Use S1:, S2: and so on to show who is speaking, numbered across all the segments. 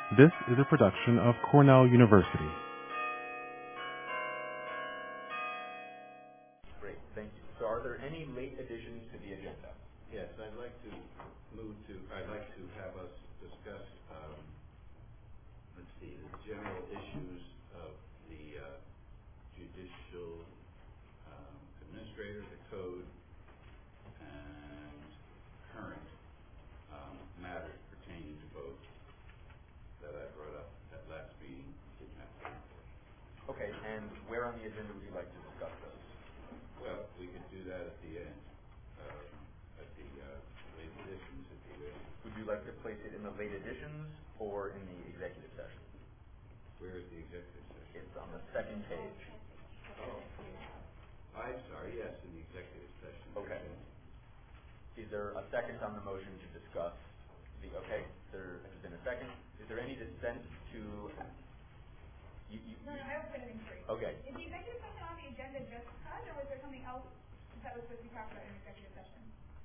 S1: This is a production of Cornell University.
S2: Great, thank you. So are there any late additions to the agenda?
S3: Yes, I'd like to have us discuss, the general issues of the judicial administrator, the code, and current matters pertaining to both that I brought up at last meeting. Didn't have time for.
S2: Okay, and where on the agenda would you like to discuss those?
S3: Well, we could do that at the end, at the late additions, if you will.
S2: Would you like to place it in the late additions or in the executive session?
S3: Where is the executive session?
S2: It's on the second page.
S3: Oh, I'm sorry, yes, in the executive session.
S2: Okay. Is there a second on the motion to discuss the, okay, there has been a second. Is there any dissent to,
S4: No, I don't put anything straight.
S2: Okay.
S4: Is the executive session on the agenda just because, or was there something else that was supposed to be talked about in executive session?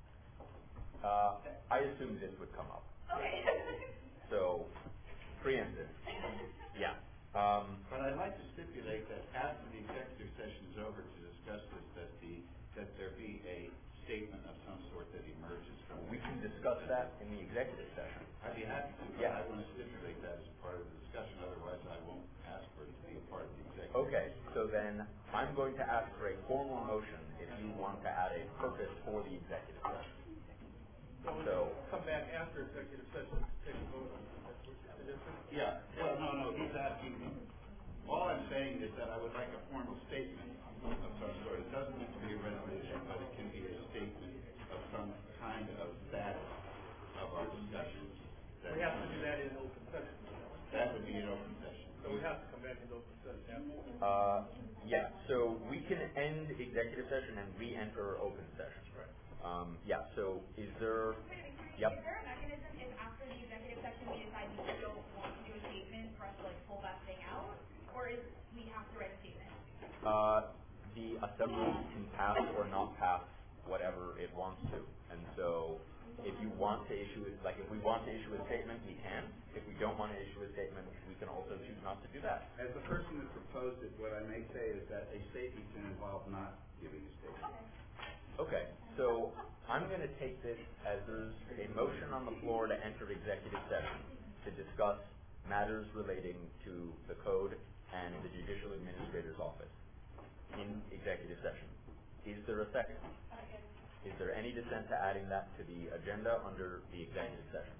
S2: I assume this would come up.
S4: Okay.
S2: So, preemptive. Yeah.
S3: But I'd like to stipulate that after the executive session is over to discuss this, that there be a statement of some sort that emerges from it.
S2: We can discuss that in the executive session.
S3: I'd be happy to, but
S2: Yeah.
S3: I want to stipulate that as part of the discussion, otherwise I won't ask for it to be a part of the executive.
S2: Okay, so then I'm going to ask for a formal motion if you want to add a purpose for the executive session. So,
S5: Come back after executive session to take a vote on it. That's what you're suggesting?
S3: Yeah, well, no, he's asking me. All I'm saying is that I would like a formal statement of some sort. It doesn't need to be a resolution, but it can be a statement of some kind of status of our discussions.
S5: We have to do that in open session.
S3: That would be an open session.
S5: So we have to come back in open session.
S2: yeah, so we can end executive session and re-enter open session.
S5: Right.
S2: Yeah, so is there, yep.
S4: Is there a mechanism if after the executive session we decide we don't want to do a statement for us to pull that thing out? Or is we have to write a statement?
S2: The assembly can pass or not pass whatever it wants to. And so if you want to issue it, if we want to issue a statement, we can. If we don't want to issue a statement, we can also choose not to do that.
S3: As the person that proposed it, what I may say is that a statement can involve not giving a statement.
S2: Okay, so I'm going to take this as there's a motion on the floor to enter executive session to discuss matters relating to the code and the judicial administrator's office in executive session. Is there a second? Is there any dissent to adding that to the agenda under the executive session?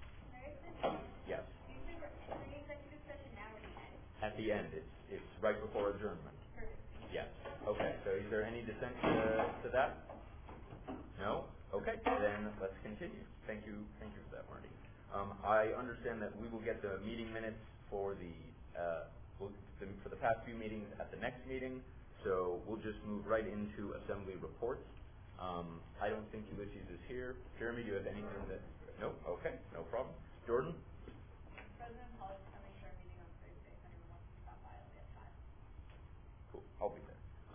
S2: Yes.
S4: Usually we're entering executive session now at the end.
S2: At the end, it's right before adjournment. Yes. Okay, so is there any dissent to that? No? Okay, then let's continue. Thank you for that, Marty. I understand that we will get the meeting minutes for for the past few meetings at the next meeting, so we'll just move right into assembly reports. I don't think Ulysses is here. Jeremy, do you have anything that... No? Okay, no problem. Jordan?
S4: President Hall is coming to our meeting on Thursday if anyone wants to stop by. I'll be at 5.
S2: Cool, I'll be there.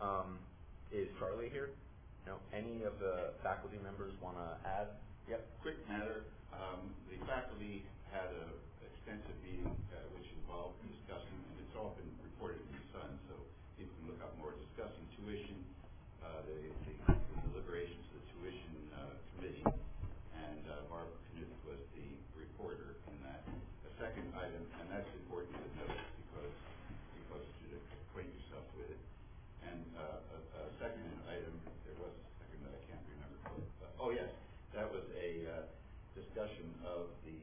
S2: Is Charlie here? No? Any of the faculty members want to add? Yep.
S3: Quick matter, the faculty had an extensive meeting which involved discussing, and it's all been reported in the Sun, so you can look up more, discussing tuition, the deliberations of the tuition committee, and Barbara Knuth was the reporter in that. The second item, and that's important to note because to acquaint yourself with it, and a second item, there was a second that I can't remember. Oh yes, that was a discussion of the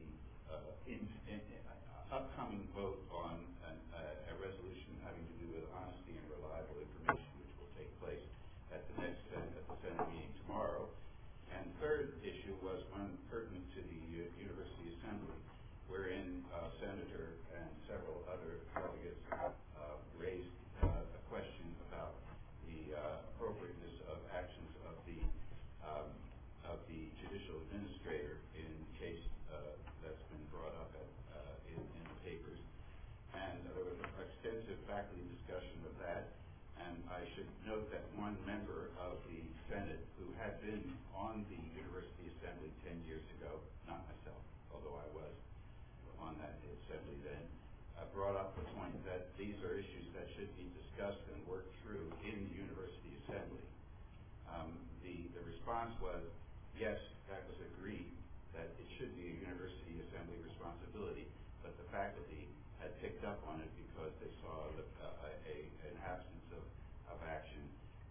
S3: upcoming vote on a resolution having to do with honesty and reliable information, which will take place at the Senate meeting tomorrow. And third issue was one pertinent to the University Assembly, wherein Senator and several other delegates raised a question about the appropriateness of actions of the judicial administrator in case that's been brought up in the papers. And there was an extensive faculty discussion of that. And I should note that one member of the Senate who had been on the University Assembly 10 years ago, not myself, although I was on that, is Assembly then brought up the point that these are issues that should be discussed and worked through in the University Assembly. The response was, yes, that was agreed, that it should be a University Assembly responsibility, but the faculty had picked up on it because they saw an absence of action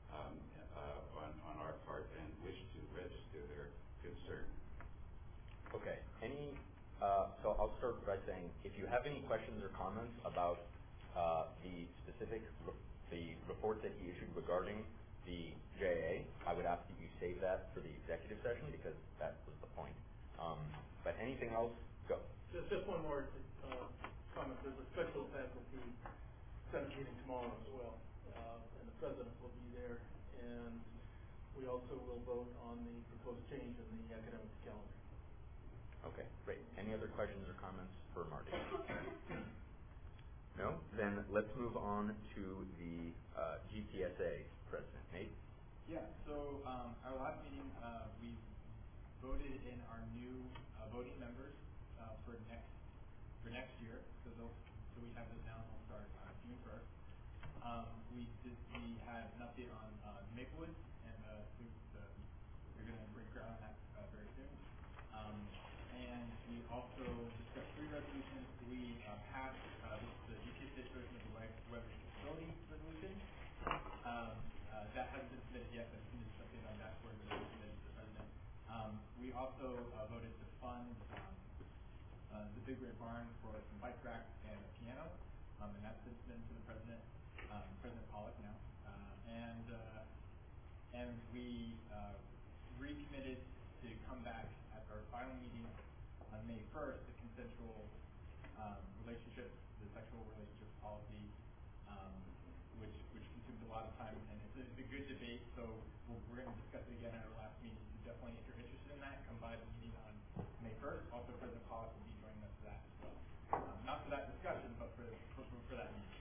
S3: on our part and wished to register their concern.
S2: Okay. So I'll start by saying, if you have any questions or comments about the specific the report that he issued regarding the JA, I would ask that you save that for the executive session because that was the point. But anything else, go.
S5: Just one more comment. There's a special faculty Senate meeting tomorrow as well, and the president will be there, and we also will vote on the proposed change in the academic calendar.
S2: Okay, great. Any other questions or comments for Marty? No? Then let's move on to the GPSA president. Nate?
S6: Yeah, so our last meeting, we voted in our new voting members for next year. So we have this now, and we'll start June 1st. We had an update on Maplewood, and we're going to break ground on that very soon. And we also discussed 3 resolutions. We passed the GPSA version of the Web Accessibility Resolution. That hasn't been submitted yet, but as soon as it's updated on dashboard, it's submitted to the president. We also voted to fund the Big Red Barn for some bike racks and a piano, and that's been submitted to the president, President Pollock now. And we recommitted to come back at our final meeting on May 1st, the consensual relationships, the sexual relationships policy, which consumes a lot of time, and it's a good debate. So we're going to discuss it again at our last meeting. So definitely, if you're interested in that, come by the meeting on May 1st. Also, President Pollock will be joining us for that as well. Not for that discussion, but for that meeting.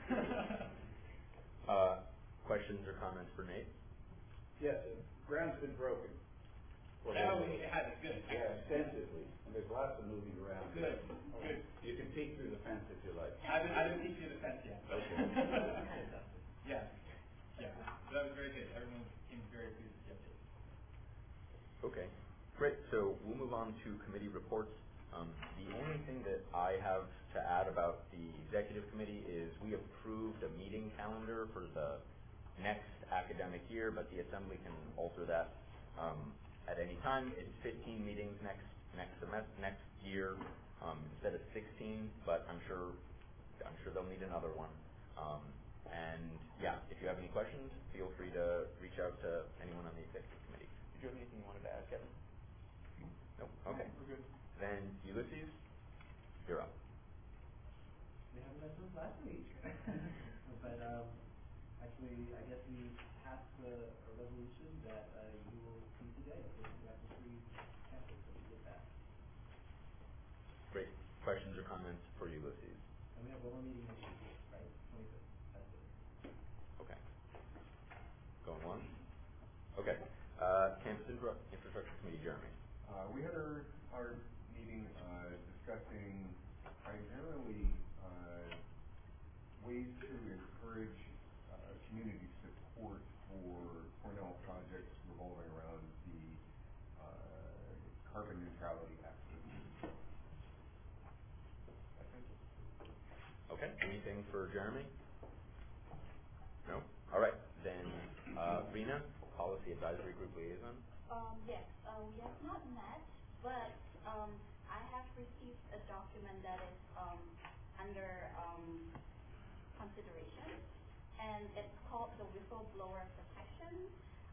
S2: Questions or comments for Nate?
S3: Yes, the ground's been broken.
S6: Oh, it has. It's good.
S3: Yeah, extensively. And there's lots of moving around.
S6: Good. Good.
S3: You can peek through the fence if you like.
S6: I didn't peek through the fence yet.
S3: Okay.
S6: Yeah. Yeah. So that was very good. Everyone seemed very pleased with the update.
S2: Okay, great. So we'll move on to committee reports. The only thing that I have to add about the executive committee is we approved a meeting calendar for the next academic year, but the assembly can alter that at any time. It's 15 meetings next year instead of 16, but I'm sure they'll need another one. And yeah, if you have any questions, feel free to reach out to anyone on the executive committee. Did you have anything you wanted to add, Kevin? No? Okay.
S5: We're good.
S2: Then Ulysses, you're up.
S7: We had elections last week. But actually, I guess we passed a resolution that you will see today. If you have the 3 campus, so we did that.
S2: Great. Questions or comments for Ulysses?
S7: And we have one more meeting next week, right? 25th. That's it.
S2: Okay. Going once? Okay. Campus Infrastructure Committee, Jeremy.
S8: We had our meeting discussing primarily ways to encourage community support for Cornell projects revolving around the carbon neutrality activities. That's it.
S2: Okay. Anything for Jeremy? No? All right. Then Rena, Policy Advisory Group Liaison.
S9: Yes, we have not met, but I have received a document that is under consideration, and it's called the Whistleblower Protection.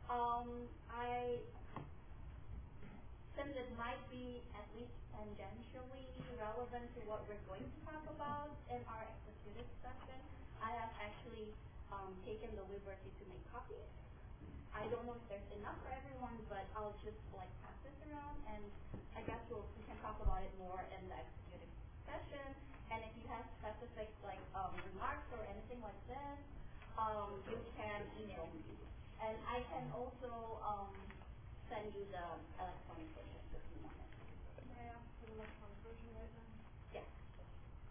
S9: Since it might be at least tangentially relevant to what we're going to talk about in our executive session, I have actually taken the liberty to make copies. I don't know if there's enough for everyone, but I'll just pass this around, and I guess we can talk about it more in the executive session. And if you have specific remarks or anything like this, you can email me, and I can also send you the electronic version if you want it.
S4: May I ask for the electronic version right now?
S9: Yes.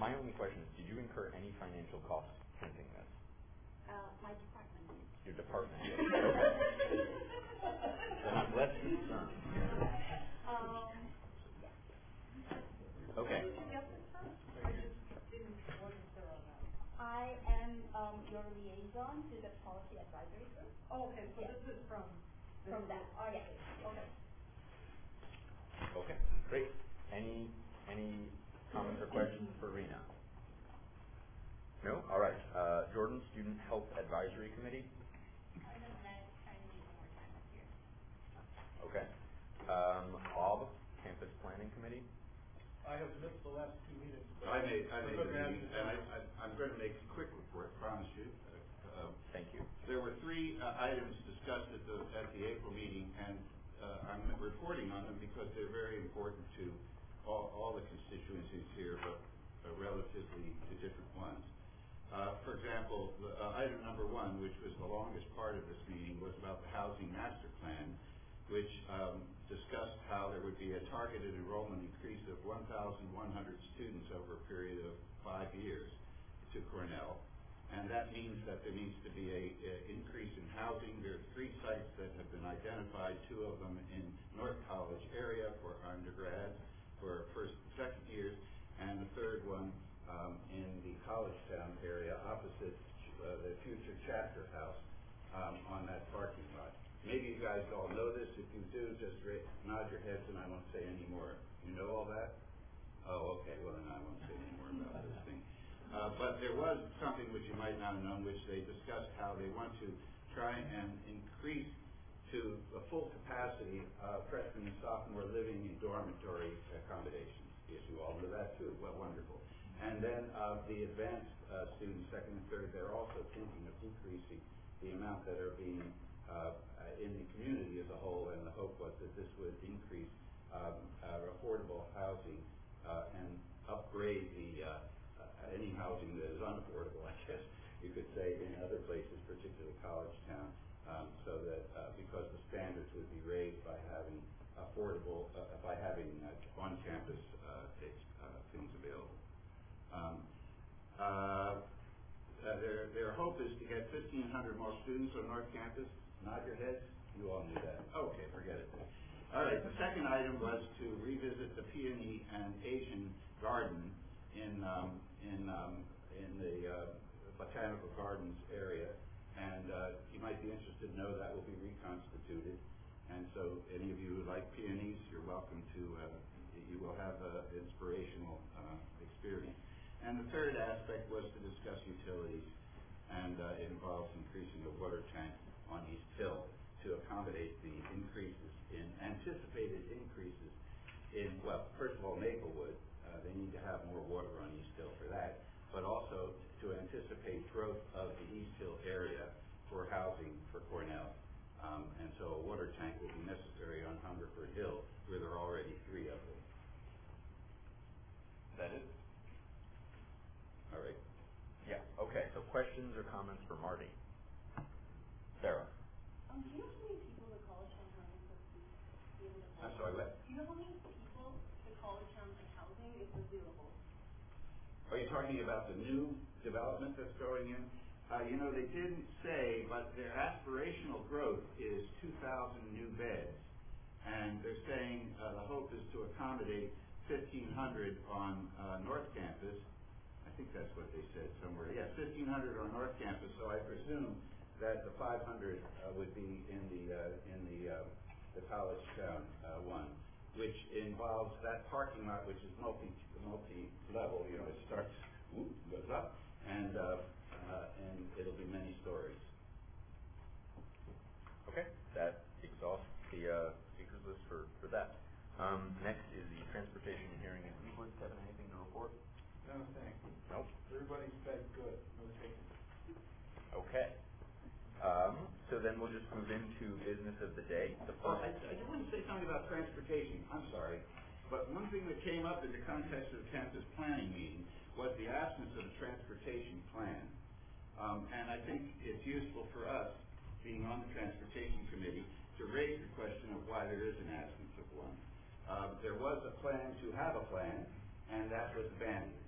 S2: My only question is, did you incur any financial costs printing this?
S9: My department.
S2: Your department. Then I'm less concerned. Okay.
S9: I am your liaison to the policy advisory group.
S10: Oh, okay, so
S9: Yes.
S10: this is from
S9: That. Oh, yes.
S10: Okay.
S2: Okay, great. Any comments or questions for Rena? No? All right. Jordan, Student Health Advisory Committee.
S4: I know that trying to need more time this year.
S2: Okay. Bob, Campus Planning Committee.
S5: I have missed the last two meetings. but
S3: I made the
S5: Okay.
S3: meeting, and I'm going to make a quick report, promise you.
S2: Thank you.
S3: There were three items discussed at the April meeting, and I'm reporting on them because they're very important to all the constituencies here, but relatively to different ones. For example, item number one, which was the longest part of this meeting, was about the Housing Master Plan, which discussed how there would be a targeted enrollment increase of 1,100 students over a period of 5 years to Cornell. And that means that there needs to be a increase in housing. There are 3 sites that have been identified, 2 of them in North College area for undergrads for first and second years, and the third one in the Collegetown area opposite the future chapter house on that parking lot. Maybe you guys all know this. If you do, just nod your heads and I won't say any more. You know all that? Oh, okay. Well, then I won't say any more about this thing. But there was something which you might not have known, which they discussed how they want to try and increase to the full capacity freshman and sophomore living in dormitory accommodations. Yes, you all know that too. Well, wonderful. And then the advanced students, second and third, they're also thinking of decreasing the amount that are being in the community as a whole, and the hope was that this would increase affordable housing and upgrade any housing that is unaffordable, I guess you could say, in other places, particularly Collegetown, so that because the standards would be raised by having affordable, by having on-campus things available. Their hope is to get 1,500 more students on North Campus. Nod your heads. You all knew that. Okay, forget it. All right. The second item was to revisit the Peony and Asian Garden in the Botanical Gardens area, and you might be interested to know that will be reconstituted. And so, any of you who like peonies, you're welcome to. You will have an inspirational experience. And the third aspect was to discuss utilities, and it involves increasing the water tank on East Hill to accommodate the anticipated increases in, well, first of all, Maplewood. They need to have more water on East Hill for that, but also to anticipate growth of the East Hill area for housing for Cornell. And so a water tank will be necessary on Hungerford Hill, where there are already 3 of them. That it? All right.
S2: Yeah. Okay. So questions or comments for Marty? Sarah.
S9: Do you know how many people the Collegetown housing is able to hold?
S3: I'm sorry, what?
S9: Do you know how many people the Collegetown housing is available?
S3: Are you talking about the new development that's going in? They didn't say, but their aspirational growth is 2,000 new beds. And they're saying the hope is to accommodate 1,500 on North Campus. I think that's what they said somewhere. Yes, 1,500 on North Campus. So I presume that the 500 would be in the Collegetown one, which involves that parking lot, which is multi-level. It starts, goes up, and it'll be many stories.
S2: Okay, that exhausts the speakers list for that. Next is the Transportation and Hearing in Cleveland. Kevin, anything to report?
S5: No, thanks.
S2: Nope.
S5: Everybody's fed good. No takings.
S2: Okay. So then we'll just move into business of the day. The
S3: Oh,
S2: first.
S3: I do want to say something about transportation. I'm sorry. But one thing that came up in the context of the campus planning meeting was the absence of a transportation plan. And I think it's useful for us, being on the transportation committee, to raise the question of why there is an absence of one. There was a plan to have a plan, and that was abandoned.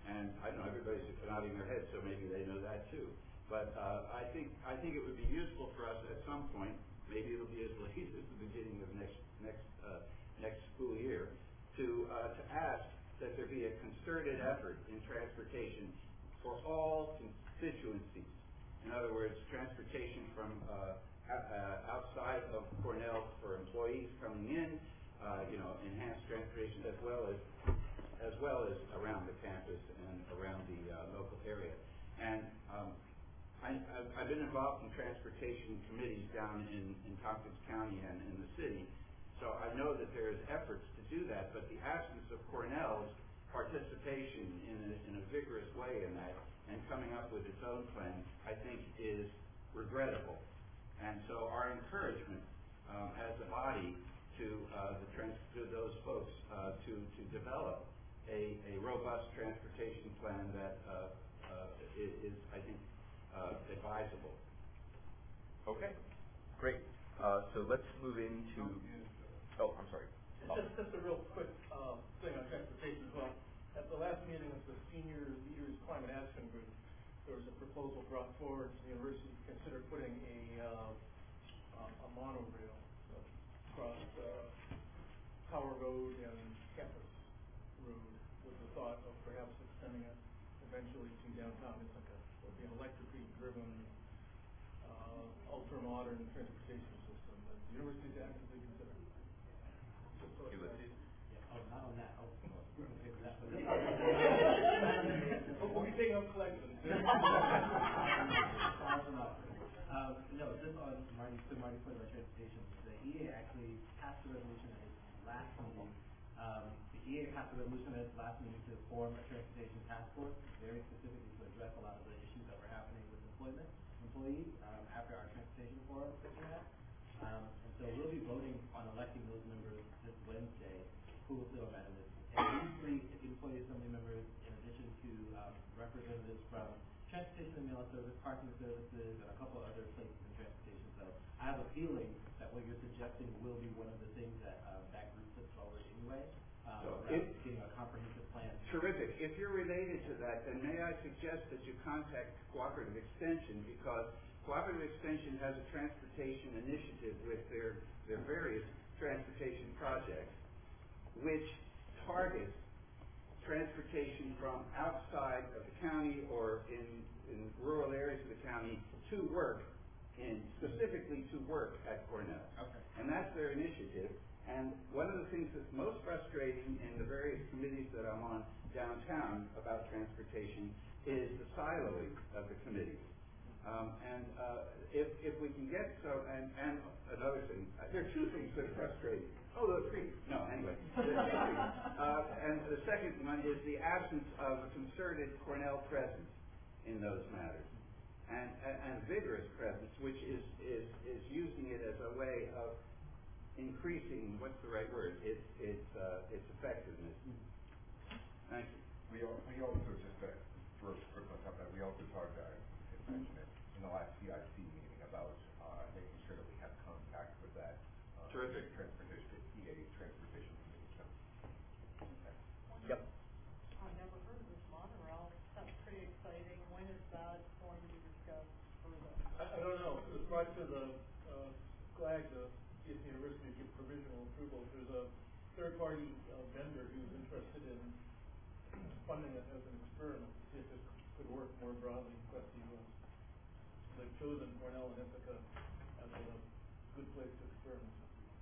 S3: And I don't know, everybody's nodding their head, so maybe they know that too. But I think it would be useful for us at some point, maybe it'll be as late as the beginning of next school year, to ask that there be a concerted effort in transportation for all constituencies. In other words, transportation from outside of Cornell for employees coming in, enhanced transportation as well as around the campus and around the local area. And I've been involved in transportation committees down in Tompkins County and in the city, so I know that there's efforts to do that, but the absence of Cornell's participation in a vigorous way in that and coming up with its own plan, I think is regrettable. And so our encouragement as a body to those folks to develop a robust transportation plan that is, I think, advisable.
S2: Okay, great. So let's move into. Oh, I'm sorry.
S5: Just a real quick thing on transportation as well. At the last meeting of the Senior Leaders Climate Action Group, there was a proposal brought forward to the university to consider putting a monorail across Tower Road and Campus Road, with the thought of perhaps extending it eventually to downtown Ithaca. It would be an electrically driven, ultra-modern transportation system that the university is actively considering.
S2: Ulysses?
S7: Oh, not on that. Oh, we're going to figure that one
S5: We'll be taking up collections.
S7: No, just on Marty's point about transportation, the EA actually passed a resolution at its last meeting. The EA passed a resolution at its last meeting to form a transportation task force, very specifically to address a lot of the issues that were happening with employees after our transportation forum that we had. And so we'll be voting on electing those members this Wednesday who will sit on that. And usually employee assembly members, in addition to representatives from transportation and mail service, parking services, and a couple other places in transportation. So I have a feeling that what you're suggesting will be one of the things that that group puts forward anyway. Getting a comprehensive plan.
S3: Terrific. If you're related to that, then may I suggest that you contact Cooperative Extension, because Cooperative Extension has a transportation initiative with their various transportation projects, which targets transportation from outside of the county or in rural areas of the county to work, specifically to work at Cornell.
S6: Okay.
S3: And that's their initiative. And one of the things that's most frustrating in the various committees that I'm on downtown about transportation is the siloing of the committees. If we can get and another thing, there are two things that are frustrating. Oh, there are three. No, anyway. And the second one is the absence of a concerted Cornell presence in those matters, and vigorous presence, which is using it as a way of increasing, what's the right word? Its effectiveness. Thank you.
S8: We also just first quick on top of that, we also talked about, I mentioned it in the last CIC meeting about making sure that we have contact with that
S3: Terrific.
S8: transportation committee. So, okay.
S2: Yep.
S10: I've never heard of this monorail. That's pretty exciting. When is that going to be discussed further?
S5: I don't know. It was brought to the SCLAG, the CSU University, to give provisional approval. There's a third-party vendor who's interested in funding it as an experiment to see if it could work more broadly across the U.S. They've chosen Cornell and Ithaca as a good place to experiment.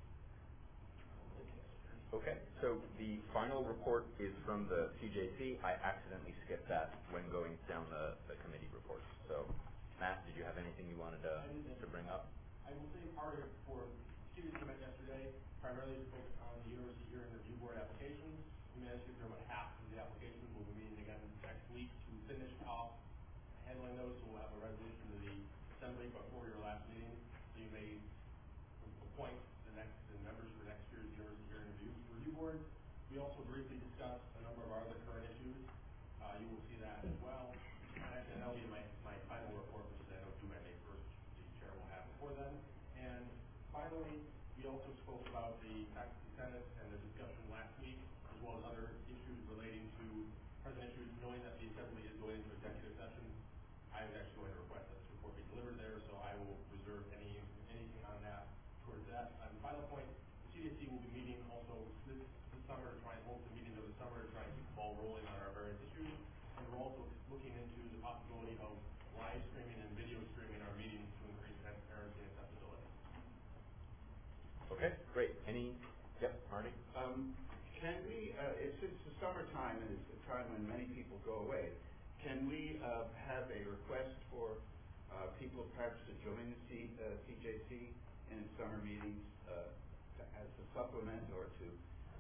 S2: Okay, so the final report is from the CJC. I accidentally skipped that when going down the committee reports. So, Matt, did you have anything you wanted to bring up?
S6: I will say part of it for students who met yesterday, primarily focused on the University Year in Review Board applications. We managed to get through about half of the applications. We'll be meeting again next week to finish off handling those. So we'll have a resolution to the Assembly before your last meeting. So you may appoint the members for next year's University Year in Review Board. We also briefly discussed a number of our other current issues. You will see that as well. And actually, that'll be my final report, which is I know due by May 1st. The chair will have before then. And finally, we also spoke about the faculty senate and the discussion last week, as well as other issues relating to present issues, no
S11: knowing that the assembly is going into executive session, I was actually going to request that this report be delivered there, so I will reserve anything on that towards that. And the final point, the CDC will be meeting also this summer to try and hold some meetings over the summer to try and keep the ball rolling on our various issues. And we're also looking into the possibility of live streaming and video streaming our meetings to increase transparency and accessibility.
S2: Okay, great. Yep, Marty?
S3: Can we, it's the summertime and it's a time when many people go away, can we have a request for people perhaps to join the CJC in its summer meetings as a supplement or to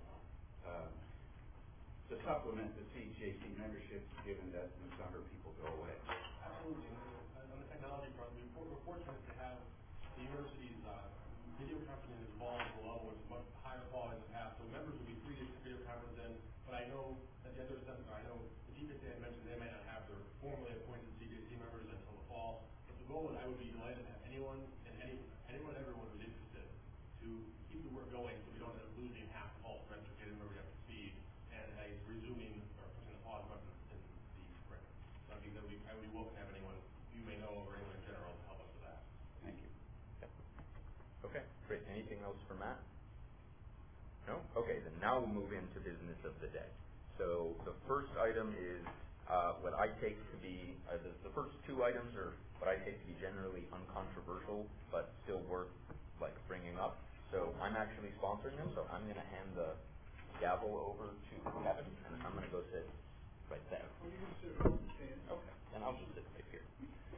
S3: supplement the CJC membership, given that in the summer people go away?
S11: Absolutely. On the technology front, we're fortunate to have the university's video conferencing involved at a level which is much higher quality than the past. So members will be free to video conference in, but I know that the other stuff, I know the DPC I mentioned, they might not have their formally appointed CJC members until the fall. But the goal is I would be delighted to have anyone everyone who's interested to keep the work going so we don't end up losing half the fall semester, getting everybody up to speed, and resuming or pushing the pause button in the spring. So I would be welcome to have anyone you may know or anyone in general to help us with that.
S3: Thank you.
S2: Okay, great. Anything else for Matt? No? Okay, then now we'll move into business of the day. So the first item is what I take to be, the first two items are what I take to be generally uncontroversial, but still worth bringing up. So I'm actually sponsoring them, so I'm going to hand the gavel over to Kevin, and I'm going to go sit right there. Okay, and I'll just sit right here.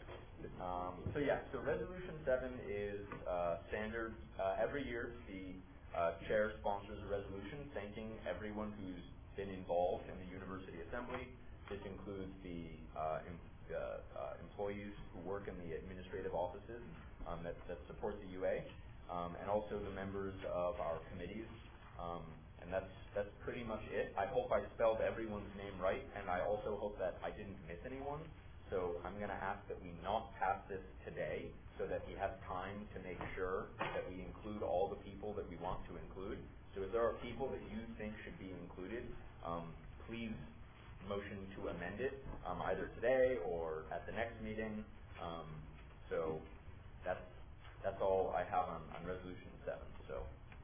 S2: So Resolution 7 is standard. Every year, the chair sponsors a resolution thanking everyone who's been involved in the University Assembly. This includes the employees who work in the administrative offices that support the UA, and also the members of our committees. And that's pretty much it. I hope I spelled everyone's name right, and I also hope that I didn't miss anyone. So I'm going to ask that we not pass this today so that we have time to make sure that we include all the people that we want to include. So if there are people that you think should be included, please motion to amend it either today or at the next meeting. So that's all I have on Resolution 7. So.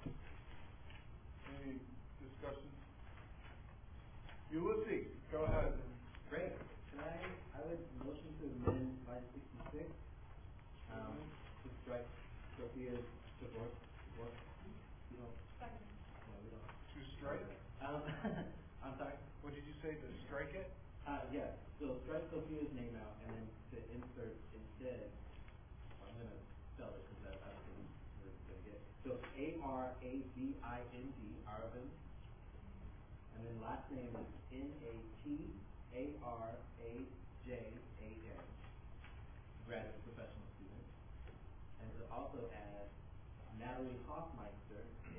S8: Any discussion? Ulysses, go ahead.
S7: Great. I would motion to amend slide 66 to strike Sophia's divorce. You don't.
S10: Second.
S7: No, we don't.
S8: To strike?
S7: I'm sorry.
S8: What did you say? To strike it?
S7: Yes. So strike Sophia's name out, and then to insert instead. I'm going to spell it because that's what we're going to get. So Aravind, Aravind, and then last name is Natarajan, graduate professional student, and to also add Natalie Hoffmeister,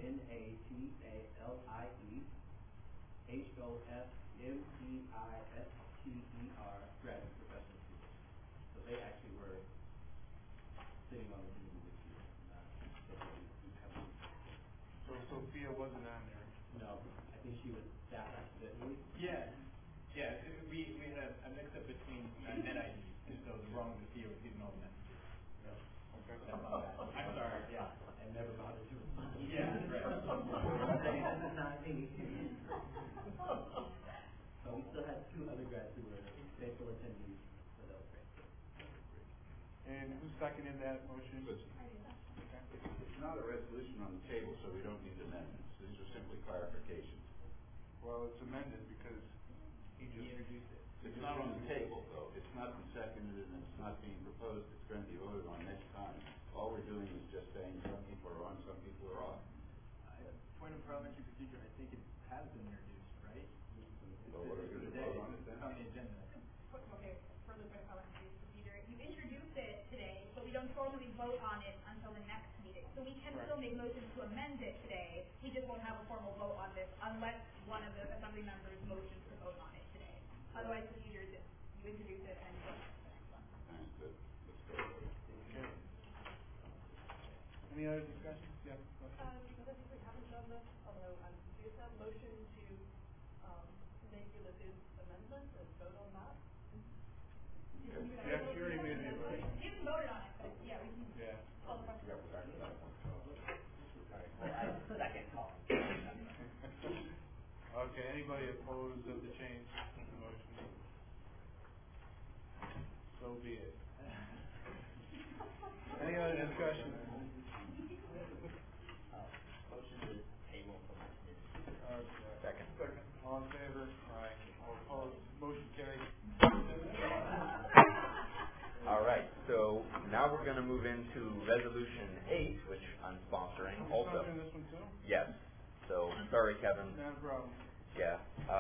S7: NATALIEHOFMEISTER, graduate professional student. So they actually were sitting on the committee this year.
S8: So Sophia wasn't on there.
S7: No, I think she was staff accidentally.
S6: Yeah. We had a mix-up between NetID, and so the wrong Sophia was even all the messages. So,
S8: Okay.
S6: I'm sorry. Yeah.
S7: And never bothered to respond.
S6: Yeah, right.
S7: This is not me. But we still had two other grads who were faithful attendees, so that was great.
S8: And who seconded that motion?
S3: It's not a resolution on the table, so we don't need amendments. These are simply clarifications.
S8: Well, it's amended because
S6: He introduced it.
S3: It's not on the table, though. It's not been seconded and it's not being proposed. It's going to be voted on next time. All we're doing is just saying some people are on, some people are off.
S6: Point of parliamentary procedure, I think it has been introduced, right?
S3: So what are we going to vote on it then?
S6: It's on the agenda.
S4: Okay, further point of parliamentary procedure. You introduced it today, but we don't formally vote on it until the next meeting. So we can still make motions to amend it today. We just won't have a formal vote on this unless one of the assembly members motions to vote on it today. Otherwise, procedure is you introduce it and go on to the next one.
S3: Sounds good. Let's go.
S8: Okay. Any other discussions? Yeah. Go ahead.
S10: I think we haven't done this, although I'm confused now. Motion to make Ulysses' amendment and vote on
S5: Yeah, you already made the
S4: We
S5: motion.
S4: haven't voted on it, but yeah, we can
S5: Yeah.
S4: call the question.
S7: Second call.
S5: Okay, anybody opposed of the change in the motion? So be it. Any other discussion?
S7: Motion to table for my committee.
S2: Second.
S5: Second. All in favor? Aye. All opposed? Motion carried.
S2: All right, so now we're going to move into Resolution 8, which I'm sponsoring also.
S5: Sponsoring this one too?
S2: Yes. So, sorry, Kevin.
S5: Not a problem.
S2: Yeah.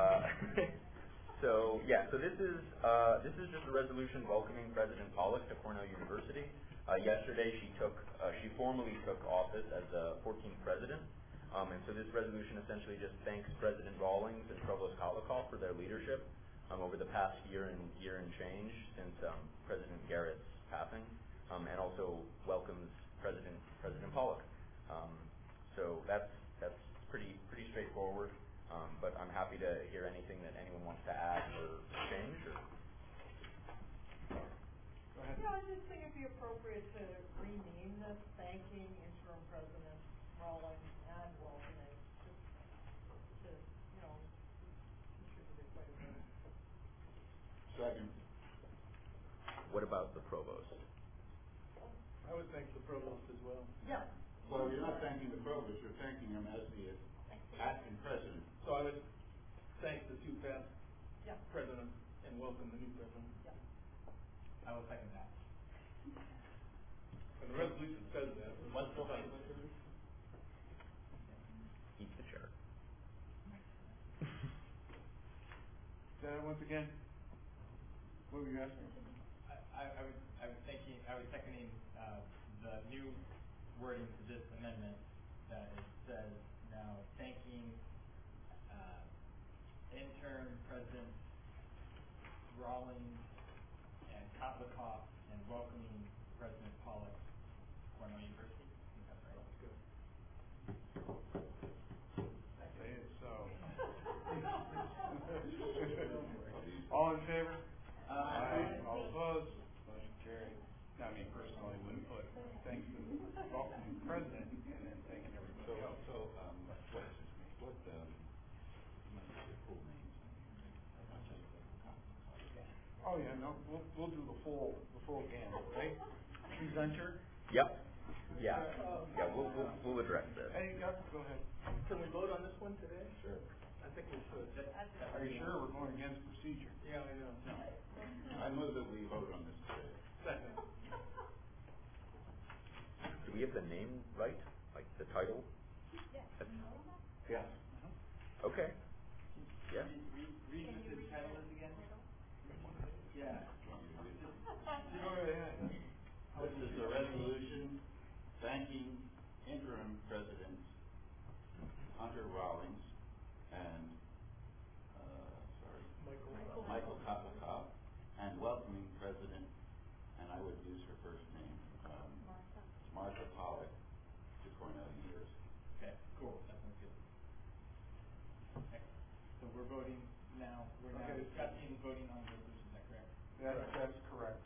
S2: So this is just a resolution welcoming President Pollock to Cornell University. Yesterday, she formally took office as the 14th president, and so this resolution essentially just thanks President Rawlings and Provost Kolikoff for their leadership over the past year and change since President Garrett's passing, and also welcomes President Pollock. So that's pretty straightforward. But I'm happy to hear anything that anyone wants to add or change. Or
S5: Go ahead.
S10: Yeah, I just think it'd be appropriate to rename this, thanking interim president Rawlings and welcoming, just to, contributed quite a bit.
S3: Second.
S2: what about the provost?
S5: I would thank the provost as well.
S10: Yeah.
S3: Well, you're not thanking the provost, you're thanking him as the acting president.
S5: So I would thank the two past
S10: Yeah.
S5: presidents and welcome the new president.
S6: I will second that.
S5: And the resolution says that.
S6: What's the resolution?
S2: Eat the chair.
S5: Say that once again. What were you asking?
S6: I was seconding the new wording to this amendment that it says now thanking intern President Rawlings and Kotlikoff and welcoming President Pollock to Cornell University. I think that's right.
S5: That's good. Say it so. All in favor? Aye. All opposed? Motion carried. I mean, personally, wouldn't put thanks to the welcoming president and then thanking everybody else. Oh yeah, no, we'll do the full gamut, right? Presenter.
S2: Yep. Yeah. We'll address this.
S5: Hey, go ahead. Can we vote on this one today?
S3: Sure.
S5: I think we should. Are you sure we're going against procedure? Yeah, I know.
S3: I move that we vote on this today.
S5: Second.
S2: Do we have the name right? Like the title?
S3: Yes.
S2: Okay. Yeah.
S6: Read what the title is again? Yeah.
S5: Go ahead.
S3: This is a resolution thanking interim presidents Hunter Rawlings and Michael Kotlikoff, and welcoming President, and I would use her first name, Martha Pollock, to Cornell University.
S6: Okay, cool. That sounds good. Okay. So we're voting now. We're now discussing voting on the resolution. Is that correct?
S5: That's correct.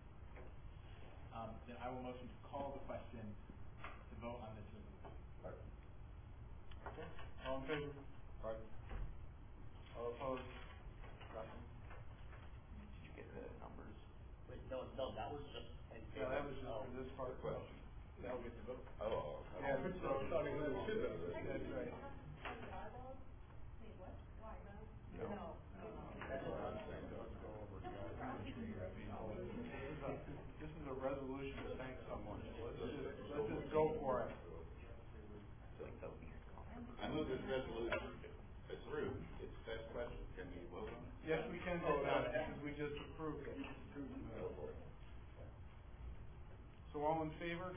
S6: Then I will motion to call the question to vote on this resolution.
S5: Okay. All in favor? Aye. All opposed? Nothing.
S2: Did you get the numbers?
S7: Wait, no, that was just.
S5: Yeah, that was just for this part.
S3: Question.
S5: Now we get to vote.
S2: Oh.
S5: Yeah, so starting with the two votes. That's right.
S4: Wait, what? Why?
S10: No.
S3: That's what I'm saying.
S5: This is a resolution to thank someone. Let's just go for it.
S3: I move this resolution. It's through. It's that question. Can we vote on it?
S5: Yes, we can vote on it because we just approved it. So all in favor?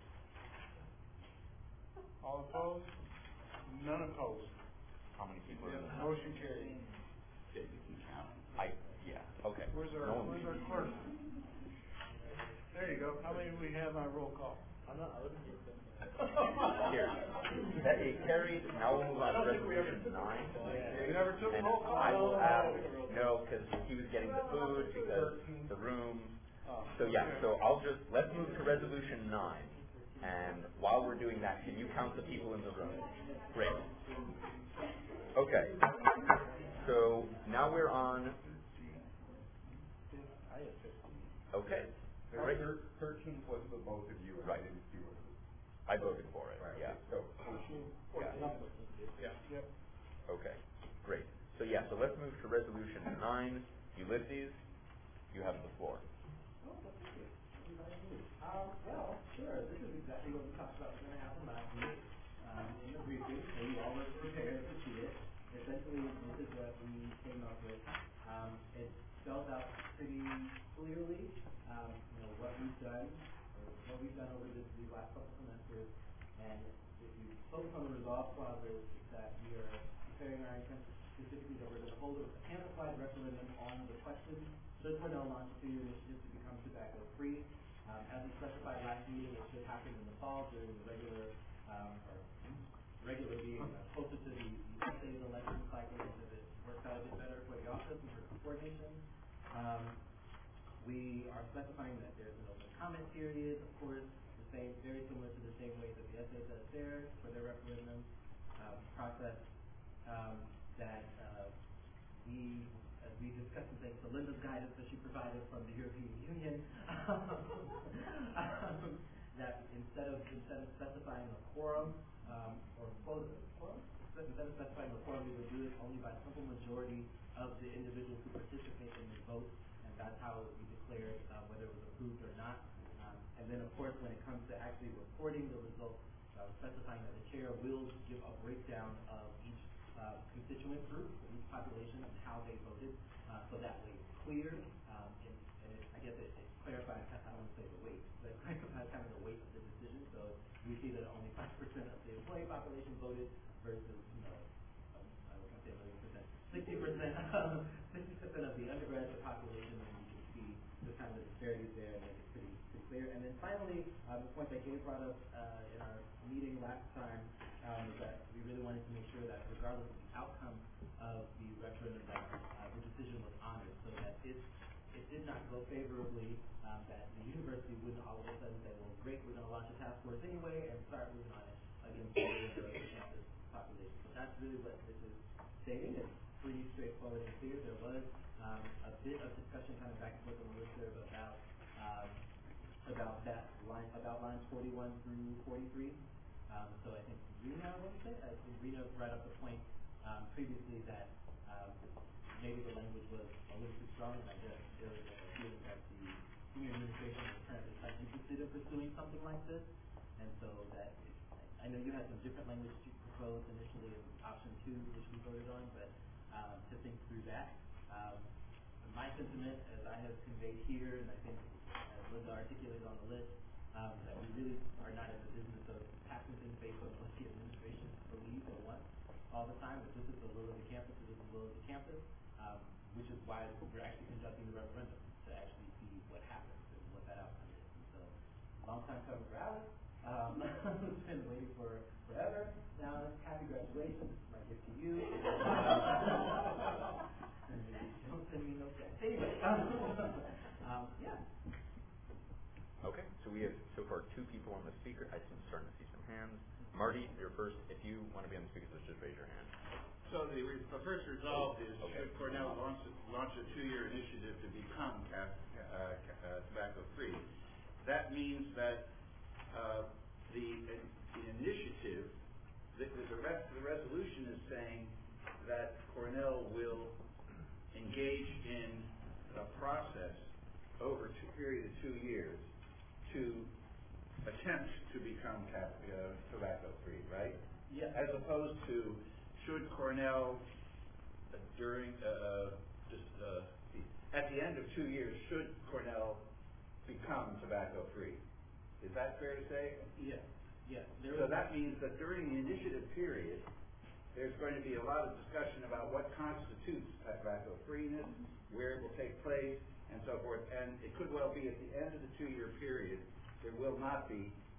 S5: All opposed? None opposed.
S2: How many people are in the
S5: Motion carried.
S3: Okay, you can count.
S2: Okay.
S5: Where's our clerk? There you go. How many do we have on roll call?
S7: I'm not, I wasn't here.
S2: Here. It carried. Now we'll move on to resolution 9.
S11: We never took
S2: And
S11: roll call.
S2: I will ask, no, because he was getting the food, because the room. So yeah, so let's move to resolution 9. And while we're doing that, can you count the people in the room? Great. Okay. So now we're on. Okay. Great.
S8: 13 was the both of you, and I didn't see what it was.
S2: I voted for it.
S8: Right.
S2: Yeah.
S8: So 14.
S2: Yeah. Okay. Great. So yeah. So let's move to resolution 9. Ulysses, you have the floor.
S7: Oh, thank you. Well, sure. This is exactly what we talked about was going to happen last week in the briefing, so you all were prepared to see it. Essentially, this is what we came up with. It spells out pretty clearly, what we've done over these last couple semesters. And if you focus on the resolve clauses, it's that we are declaring our intent specifically that we're going to hold a campus-wide referendum on the question: should Cornell launch 2 initiatives to become tobacco-free? As we specified last meeting, it should happen in the fall during the regular being closer to the SA's election cycle, because it works out a bit better for the office and for coordination. We are specifying that there's an open comment period, of course, very similar to the same way that the SA does theirs for their referendum process. That as we discussed in things, so Linda's guidance that she provided from the European Union, that instead of specifying a quorum instead of specifying a quorum, we would do it only by simple majority of the individuals who participate in the vote, and that's how we declared whether it was approved or not. And then, of course, when it comes to actually reporting the results, specifying that the chair will give a breakdown of each constituent group, of each population, and how they voted, so that way it's clear, I guess it clarifies, I don't want to say the weight, but it clarifies kind of the weight of the decision. So we see that only 5% of the employee population voted versus, I was going to say 60% of the undergraduate population, and you can see the kind of disparities there, and it's pretty clear. And then finally, the point that Gabe brought up in our meeting last time is that we really wanted to make sure that regardless of the outcome of the referendum, that the decision was honored, so that it did not go favorably, that the university wouldn't all of a sudden say, well, great, we're going to launch a task force anyway, and start moving on it against the campus population. So that's really what this is stating. It's pretty straightforward and clear. There was a bit of discussion kind of back and forth on the list there about lines 41 through 43. So I think Rena brought up the point previously that maybe the language was a little too strong, and I guess there was a feeling that the senior administration was currently quite interested in pursuing something like this, and so that I know you had some different language you proposed initially in option 2, which we voted on, but to think through that. My sentiment, as I have conveyed here, and I think as Linda articulated on the list, that we really are not in the business of passing things based on what the administration believes or wants all the time. That this is the will of the campus, this is the will of the campus, which is why we're actually conducting the referendum, to actually see what happens and what that outcome is. And so, long time coming for Alice. It's been waiting for forever. Now, happy graduation. This is my gift to you. Don't send me no check. Anyway, yeah.
S2: Okay, so we have so far 2 people on the speaker. I'm starting to see some hands. Marty, you're first. If you want to be on the speaker list, just raise your hand.
S3: So the first resolve is should Cornell launch a 2-year initiative to become tobacco-free. That means that the initiative, the resolution is saying that Cornell will engage in a process over a period of 2 years to attempt to become tobacco-free, right?
S7: Yeah.
S3: As opposed to should Cornell at the end of 2 years, should Cornell become tobacco-free? Is that fair to say?
S7: Yes. Yes.
S3: So that means that during the initiative period, there's going to be a lot of discussion about what constitutes tobacco-freeness, where it will take place, and so forth. And it could well be at the end of the 2-year period, there will not be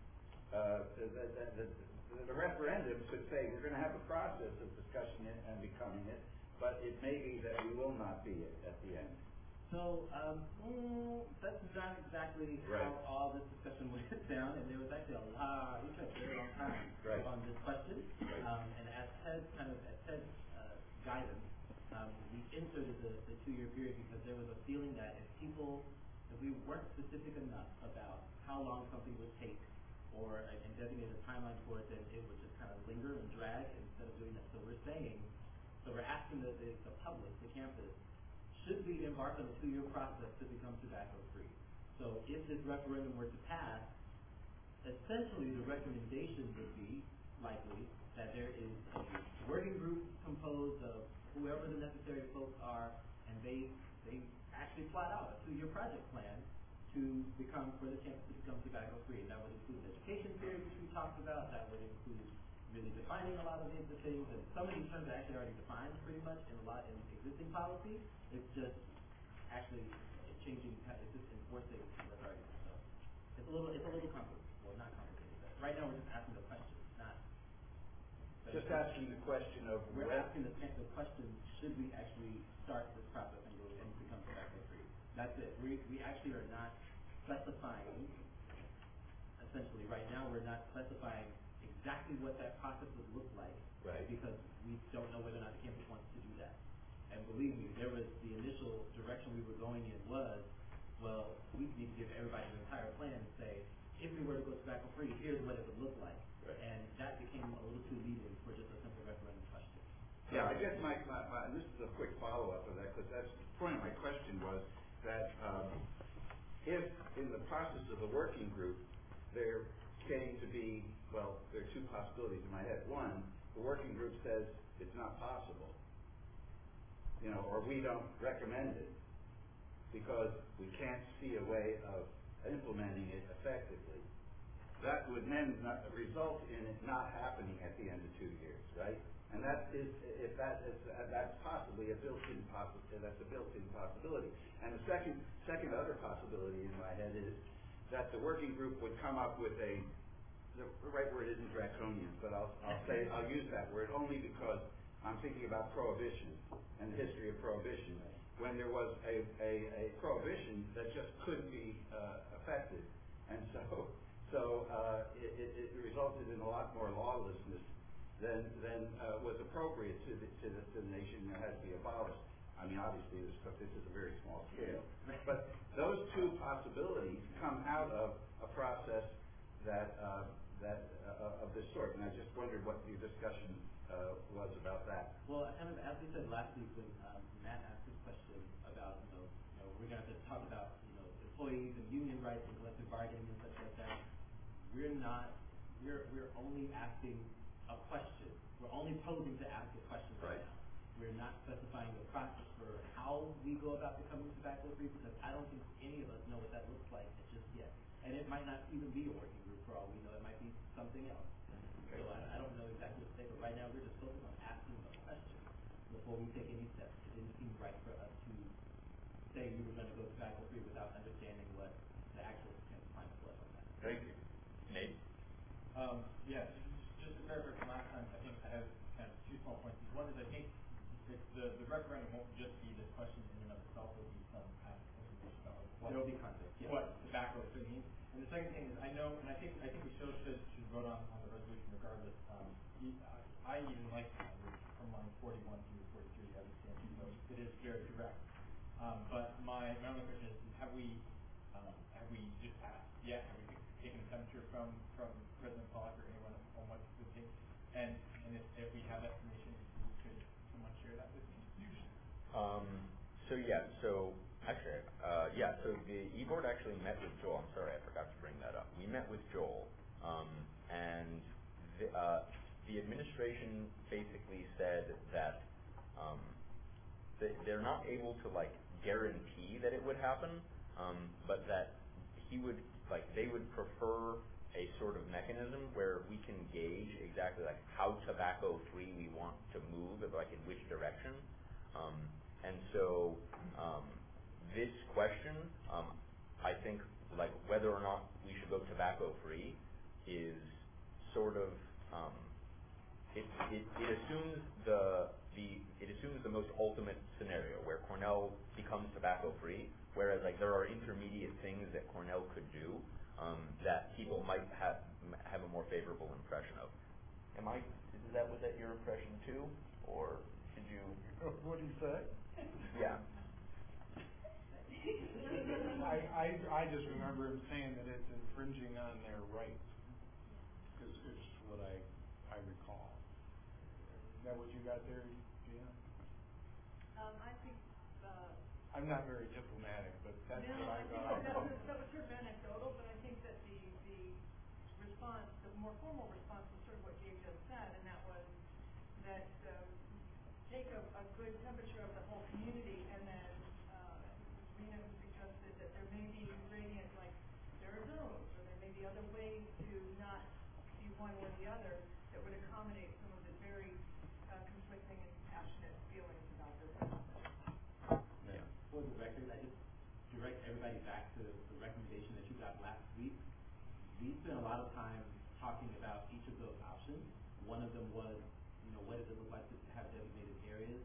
S12: The referendum could say we're going to have a process of discussing it and becoming it, but it may be that we will not be it at the end.
S7: So that's not exactly how all this discussion went down, and there was actually a lot, we took a very long time on this question, and as Ted's guidance, we inserted the 2-year period because there was a feeling that if we weren't specific enough about how long something would take, and designate a timeline for it, then it would just kind of linger and drag instead of doing that. So we're asking the public, the campus, should we embark on a 2-year process to become tobacco-free? So if this referendum were to pass, essentially the recommendation would be likely that there is a working group composed of whoever the necessary folks are, and they actually plot out a 2-year project plan for the campus to become tobacco-free. And that would include the education period, which we talked about. That would include really defining a lot of these things. And some of these terms are actually already defined pretty much in existing policy. It's just actually changing, it's just enforcing what's already done. So it's a little complicated. Well, not complicated. But right now we're just asking the question, not.
S12: Just asking the question of.
S7: We're asking the question: should we actually start this process and become tobacco-free? That's it. We actually are not specifying. Essentially, right now we're not specifying exactly what that process would look like, because we don't know whether or not the campus wants to do that. And believe me, there was the initial direction we were going in was, well, we need to give everybody an entire plan and say, if we were to go tobacco-free, here's what it would look like. And that became a little too leading for just a simple referendum question.
S12: Yeah, I guess my this is a quick follow-up of that, because that's the point of my question was that if in the process of the working group there came to be, well, there are 2 possibilities in my head. One, the working group says it's not possible, or we don't recommend it because we can't see a way of implementing it effectively. That would then result in it not happening at the end of 2 years, right? And that's possibly a built-in possibility. That's a built-in possibility. And the second other possibility in my head is that the working group would come up with the right word isn't draconian, but I'll use that word only because I'm thinking about prohibition and the history of prohibition. When there was a prohibition that just couldn't be effective, and so it resulted in a lot more lawlessness than was appropriate to the nation that had to be abolished. I mean, obviously, this is a very small scale. But those 2 possibilities come out of a process that of this sort. And I just wondered what your discussion was about that.
S7: Well, kind of as we said last week when Matt asked this question about, we're going to have to talk about, employees and union rights and collective bargaining and such like that. We're only asking a question. We're only posing to ask a question right now. We're not specifying the process for how we go about becoming tobacco-free, because I don't think any of us know what that looks like just yet. And it might not even be a working group for all we know. It might be something else. So I don't know exactly what to say, but right now we're just focused on asking a question before we take any steps. It didn't seem right for us to say we were going to go tobacco-free without understanding what the actual climate was on that.
S2: Thank you. Nate?
S6: Yes, just to clarify from last time, I think I have kind of 2 small points. One is I think the referendum won't just be this question in and of itself. There will be some kind of information about what tobacco means. And the second thing is I know, and I think we still should vote on the resolution regardless. I even like from line 41 through 43 as it stands, so it is very direct. But my only question is, have we just asked yet? Have we taken a temperature from President Pollock or anyone on what it would take? And if we have that information, could someone share that with me?
S2: So the e-board actually met with Joel. I'm sorry, I forgot to bring that up. We met with Joel, and the administration basically said that they're not able to guarantee that it would happen, but that they would prefer a sort of mechanism where we can gauge exactly how tobacco-free we want to move, in which direction. And so this question, I think, whether or not we should go tobacco-free is sort of it assumes it assumes the most ultimate scenario where Cornell becomes tobacco free, whereas like there are intermediate things that Cornell could do that people might have a more favorable impression of. Was that your impression too, or did you?
S13: What do you say?
S2: Yeah.
S13: I just remember him saying that it's infringing on their rights. Is what I recall. Is that what you got there, Gina?
S10: I think.
S13: I'm not very diplomatic, but that's what I got.
S10: That was sort of anecdotal, but I think that the response, the more formal response, was sort of what Gabe just said, and that was that take a good temperature of the whole community, and then Rena suggested that there may be gradients, like there are zones, or there may be other ways to not be one or the other that would accommodate some of the very conflicting and passionate feelings about this.
S7: Yeah. For the record, I just direct everybody back to the recommendation that you got last week. We spent a lot of time talking about each of those options. One of them was, what does it look like to have designated areas?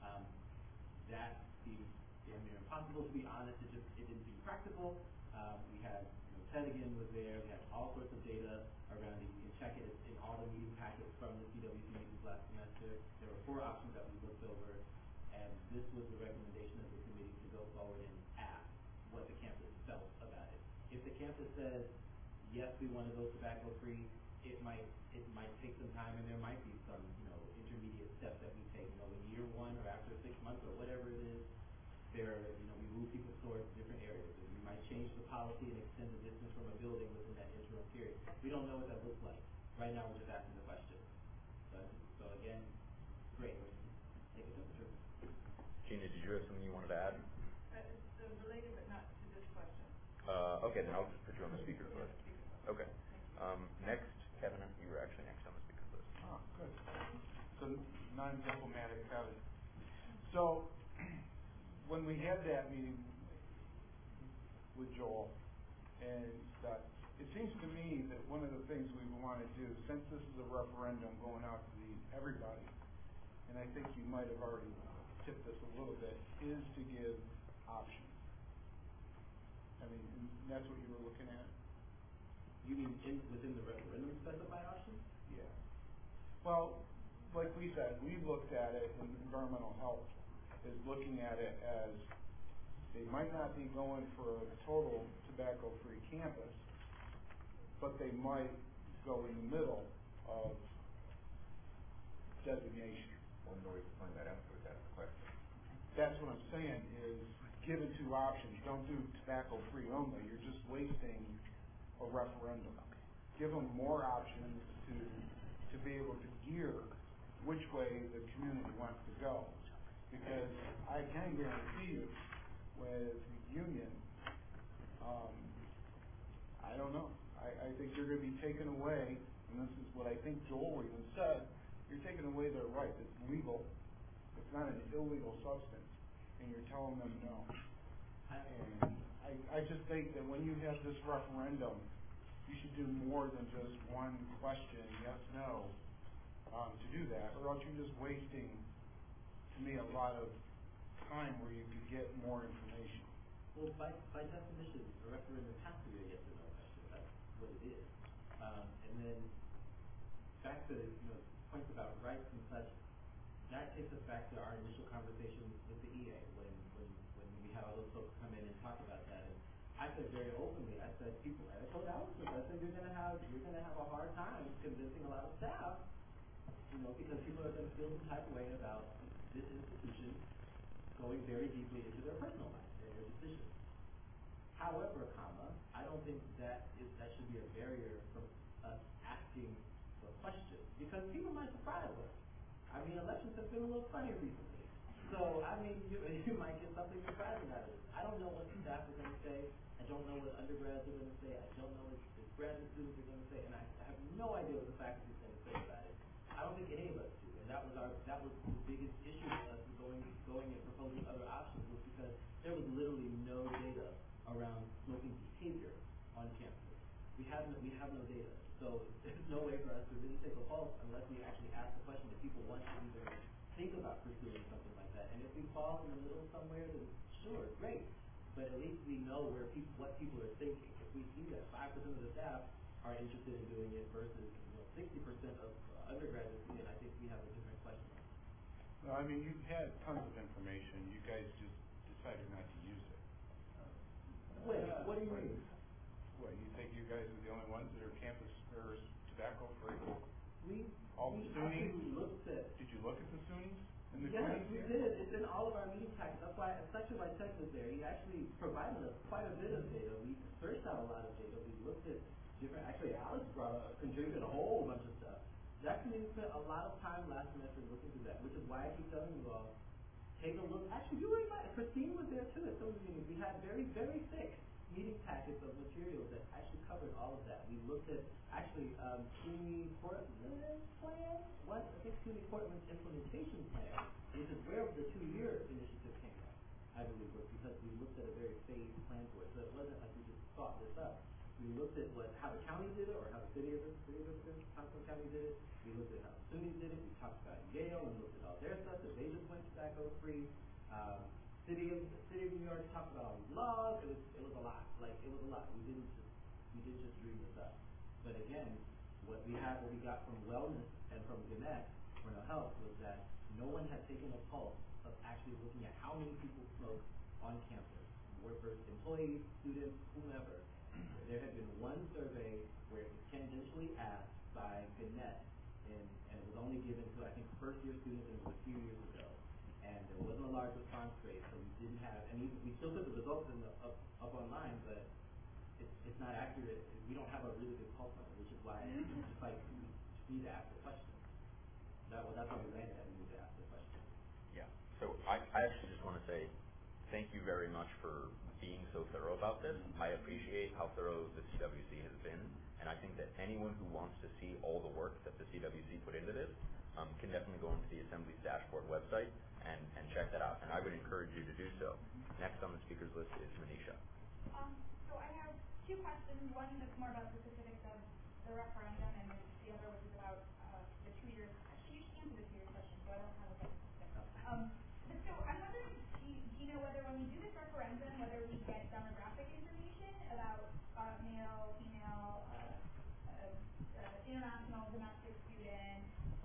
S7: That seems damn near impossible, to be honest. It didn't seem practical. We had, Ted again was there. We had all sorts of data around it. You can check it in all the meeting packets from the CWC meetings last semester. There were 4 options that we looked over, and this was the recommendation of the committee to go forward and ask what the campus felt about it. If the campus says, yes, we want to go tobacco free, it might take some time, and there might be some, intermediate steps that we take. In year 1 or after 6 months or whatever it is, we move people towards different areas. And we might change the policy and extend the distance from a building within that interim period. We don't know what that looks like. Right now, we're just asking the question. So again, great. Let's take a temperature.
S2: Gina, did you have something you wanted to add?
S10: It's related, but not to this question.
S2: Okay, then I'll just put you on the speaker list. Okay. Next, Kevin, you were actually next on the speaker list.
S13: Oh, good. So non-diplomatic Kevin. So when we had that meeting with Joel and stuff, it seems to me that one of the things we want to do, since this is a referendum going out to everybody, and I think you might have already tipped this a little bit, is to give options. I mean, that's what you were looking at?
S7: You mean within the referendum specified options?
S13: Yeah. Well, like we said, we looked at it, and environmental health is looking at it as they might not be going for a total tobacco-free campus, but they might go in the middle of designation.
S8: One way to find that out is ask the question.
S13: That's what I'm saying is given 2 options. Don't do tobacco-free only. You're just wasting a referendum. Give them more options to be able to gear which way the community wants to go. Because I can guarantee you with Union, I don't know. I think you're going to be taken away, and this is what I think Joel even said, you're taking away their right. It's legal. It's not an illegal substance, and you're telling them no. And I just think that when you have this referendum, you should do more than just one question, yes, no, to do that, or else you're just wasting, to me, a lot of time where you could get more information.
S7: Well, by definition, a referendum has to be a yes or no question. That's what it is. And then back to points about rights and such, that takes us back to our initial conversation with the EA when we had all those folks come in and talk about that. And I said very openly, I said, I told Alex, I said you're gonna have a hard time convincing a lot of staff, because people are gonna feel some type of way about this institution going very deeply into their personal life and their decisions. However, I don't think that should be a barrier from us asking the question, because people might surprise us. I mean, elections have been a little funny recently. So, I mean, you might get something surprising out of it. I don't know what the staff are going to say. I don't know what undergrads are going to say. I don't know what the graduate students are going to say. And I have no idea what the faculty is going to say about it. I don't think any of us do. And that was the biggest issue with us going and proposing other options, was because there was literally no data around smoking behavior on campus. We have no data. So there's no way for us to really take a pulse unless we actually ask the question if people want to even think about pursuing something like that. And if we fall in the middle somewhere, then sure, great. But at least we know what people are thinking. If we see that 5% of the staff are interested in doing it versus 60% of undergraduates, then I think we have a different question.
S13: Well, I mean, you've had tons of information. You guys just decided not to use it.
S7: Wait, what do you mean?
S13: What, you think you guys are the only ones that are campus or tobacco free? All the SUNYs? Did you look at the SUNYs?
S7: Yes, we did. It's in all of our meeting packets. That's why Secretary White was there. He actually provided us quite a bit of data. We searched out a lot of data. We looked at different. Actually, Alex contributed a whole bunch of stuff. That committee spent a lot of time last semester looking through that, which is why I keep telling you all, take a look. Actually, you were invited. Christine was there too at some of the meetings. We had very, very thick meeting packets of materials that actually covered all of that. We looked at SUNY Portland plan, I think SUNY Portland's implementation plan, which is where the 2-year initiative came from, I believe, was because we looked at a very phased plan for it. So it wasn't like we just thought this up. We looked at how the county did it, or how the city of Thompson County did it. We looked at how the SUNY did it. We talked about Yale and looked at all their stuff that they just went tobacco free. City of New York talked about all these laws. It was a lot. It was a lot. We didn't just dream this up. But again, what we got from wellness and from Gannett, Cornell Health, was that no one had taken a pulse of actually looking at how many people smoke on campus, workers, employees, students, whomever. There had been one survey where it was tangentially asked by Gannett, and it was only given to, I think, first-year students, and it was a few years ago. And there wasn't a large response rate, so we didn't have, and we still put the results up online, but it's not accurate. We don't have a really good pulse on it, which is why it's just like we need to ask the question. That's why we landed that we need to ask the question.
S2: Yeah. So I actually just want to say thank you very much for being so thorough about this. I appreciate how thorough the CWC has been, and I think that anyone who wants to see all the work that the CWC put into this can definitely go into the Assembly's dashboard website and check that out, and I would encourage you to do so. Next on the speaker's list is Manisha.
S4: So I have two questions. One that's more about the specifics of the referendum, and then the other which is about the 2 years. Actually, you should answer the 2 year question, so I don't have a good but so I'm wondering, do you know whether when we do this referendum, whether we get demographic information about male, female, international, domestic student,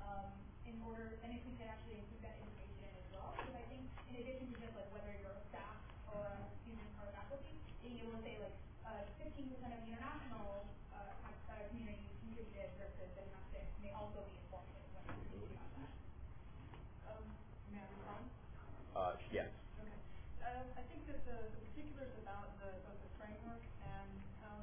S4: and if we could actually include that information as well? Because I think in addition to just whether you're a staff or a student or a faculty, being able to say 15% of the international community contributed versus the domestic may also be informative when we're thinking about that.
S10: May I respond?
S2: Yes.
S10: Okay. I think that the particulars about both the framework and how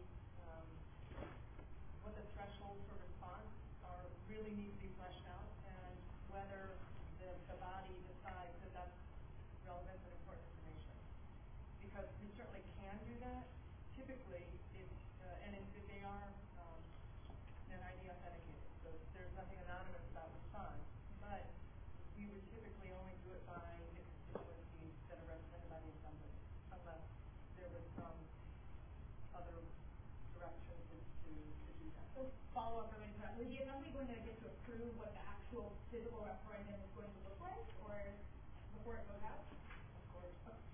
S10: what the thresholds for response really need to be fleshed out, and whether the body decides that that's relevant and important information. Because we certainly can do that. Typically, if they are NID authenticated, so there's nothing anonymous about response, but we would typically only do it by the constituencies that are represented by the Assembly, unless there was some other direction to do that.
S4: So follow up related to that. Is the Assembly going to get to approve what the actual physical referendum is going to look like, or before it goes out?
S10: Of course.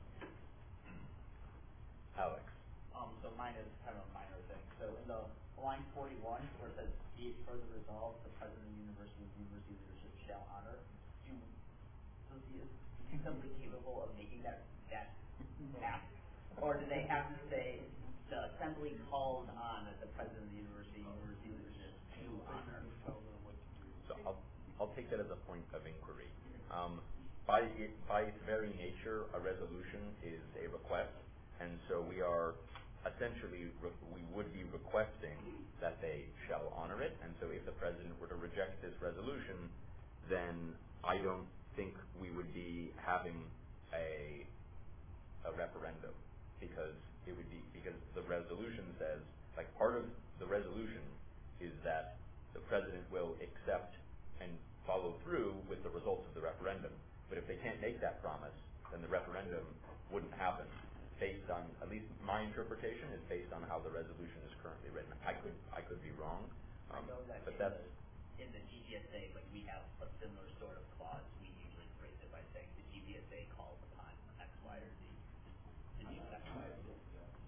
S2: Alex.
S14: So mine is kind of a minor thing. So in the line 41, where it says, be it further resolved, the president of the university and university leadership shall honor. Is the Assembly capable of making that ask? Or do they have to say, the Assembly calls on the president of the university leadership to honor?
S2: So I'll take that as a point of inquiry. By its very nature, a resolution is a request, and so we are essentially, we would be requesting that they shall honor it, and so if the president were to reject this resolution, then I don't think we would be having a referendum, because the resolution says, part of the resolution is that the president will accept and follow through with the results of the referendum. But if they can't make that promise, then the referendum wouldn't happen. Based on, at least my interpretation is based on how the resolution is currently written. I could be wrong.
S14: I know that
S2: but that's
S14: in the GBSA, like we have a similar sort of clause. We usually phrase it by saying the GBSA calls upon X, Y, or Z to do X, Y, or Z.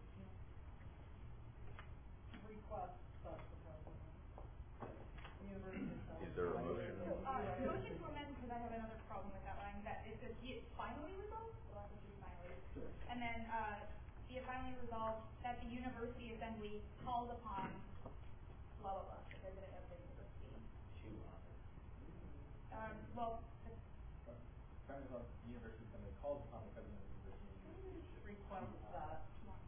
S10: Request such the president. University.
S2: Is there a motion?
S4: Motion to amend, because I have another problem with that line, that it says be it finally resolved, well, that would be finally.
S7: Sure.
S4: And then, be it finally resolved that the University Assembly calls upon blah, blah, blah, the president of the university. Well,
S6: Finally, the university assembly calls upon the president of the university.
S10: Request that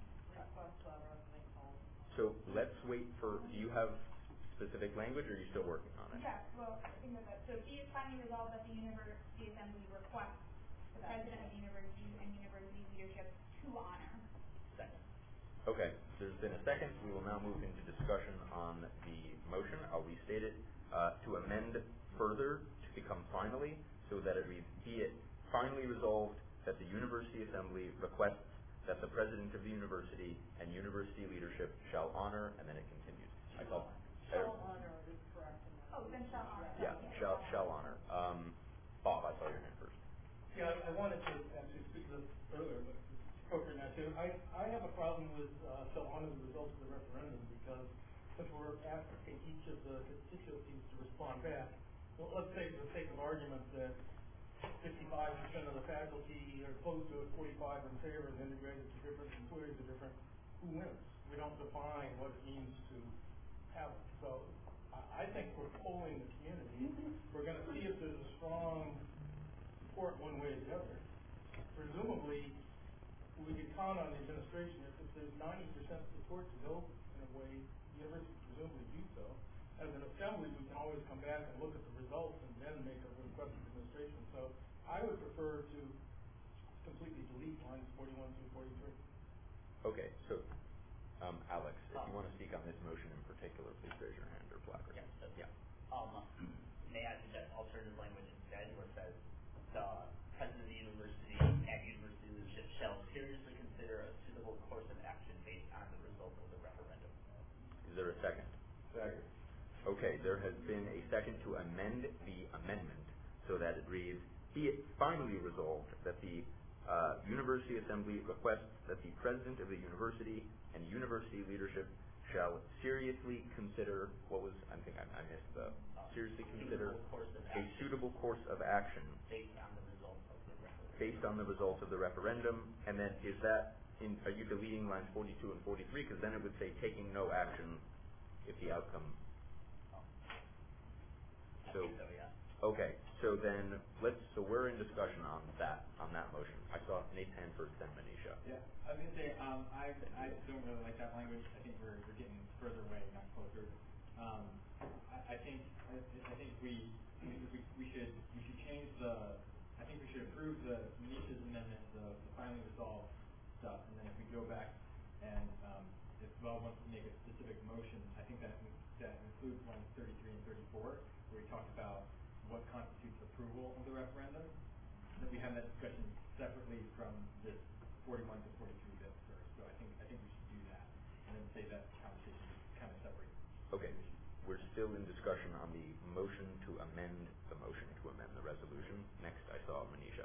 S10: resident calls.
S2: So let's wait for, do you have specific language, or are you still working on it?
S4: yeah, well, I think that's it. So be it finally resolved that the University Assembly requests the president of the university and university leadership to honor.
S14: Second.
S2: Okay, there's been a second. We will now move into discussion on the motion. I'll restate it. To amend further to become finally, so that it reads, be it finally resolved that the University Assembly requests that the president of the university and university leadership shall honor, and then it continues.
S10: Shall honor is correct.
S4: Oh, then shall honor.
S2: Yeah, shall honor. Bob, I saw your hand first.
S5: Yeah, I wanted to actually speak to this earlier, but it's appropriate now too. I have a problem with shall honor the results of the referendum, because if we're asking each of the constituencies to respond back, well, let's say for the sake of argument that 55% of the faculty are opposed to it, 45 are in favor, and then the grades are different, employees are different, who wins? We don't define what it means to have it. So I think we're polling the community. We're going to see if there's a strong support one way or the other. Presumably, we can count on the administration if there's 90% support to go in a way, the university presumably do so. As an assembly, we can always come back and look at the results and then make a request to administration. So I would prefer to completely delete lines 41 through 43.
S2: Okay, so Alex, if you want to speak on this motion in particular, please raise your hand or placard.
S14: Yes, so,
S2: yeah.
S14: May I suggest alternative language instead, where it says the president of the university and university leadership shall seriously consider a suitable course of action based on the result of the referendum.
S2: Is there a second?
S8: Second.
S2: Okay, there has been a second to amend the amendment so that it reads, be it finally resolved that the University Assembly requests that the president of the university and university leadership shall seriously consider, I missed the, seriously consider a suitable course of action
S14: based on the result of the referendum.
S2: Based on the results of the referendum, and then is that, are you deleting lines 42 and 43? Because then it would say taking no action if the outcome.
S14: I think so, yeah.
S2: Okay, so then we're in discussion on that motion. I saw Nate's hand first, then Manisha.
S6: Yeah, I was going to say, I don't really like that language. I think we're getting further away, not closer. I think we should change I think we should approve Manisha's amendment, the finally resolved stuff, and then if we go back and if Bob wants to make a specific motion, I think that includes lines 33 and 34, where we talked about what constitutes approval of the referendum. That we have that discussion separately from this 41 to 43 bit first. So I think we should do that, and then say that conversation is kind of separate.
S2: Okay, we're still in discussion on the motion to amend the resolution. Next, I saw Manisha.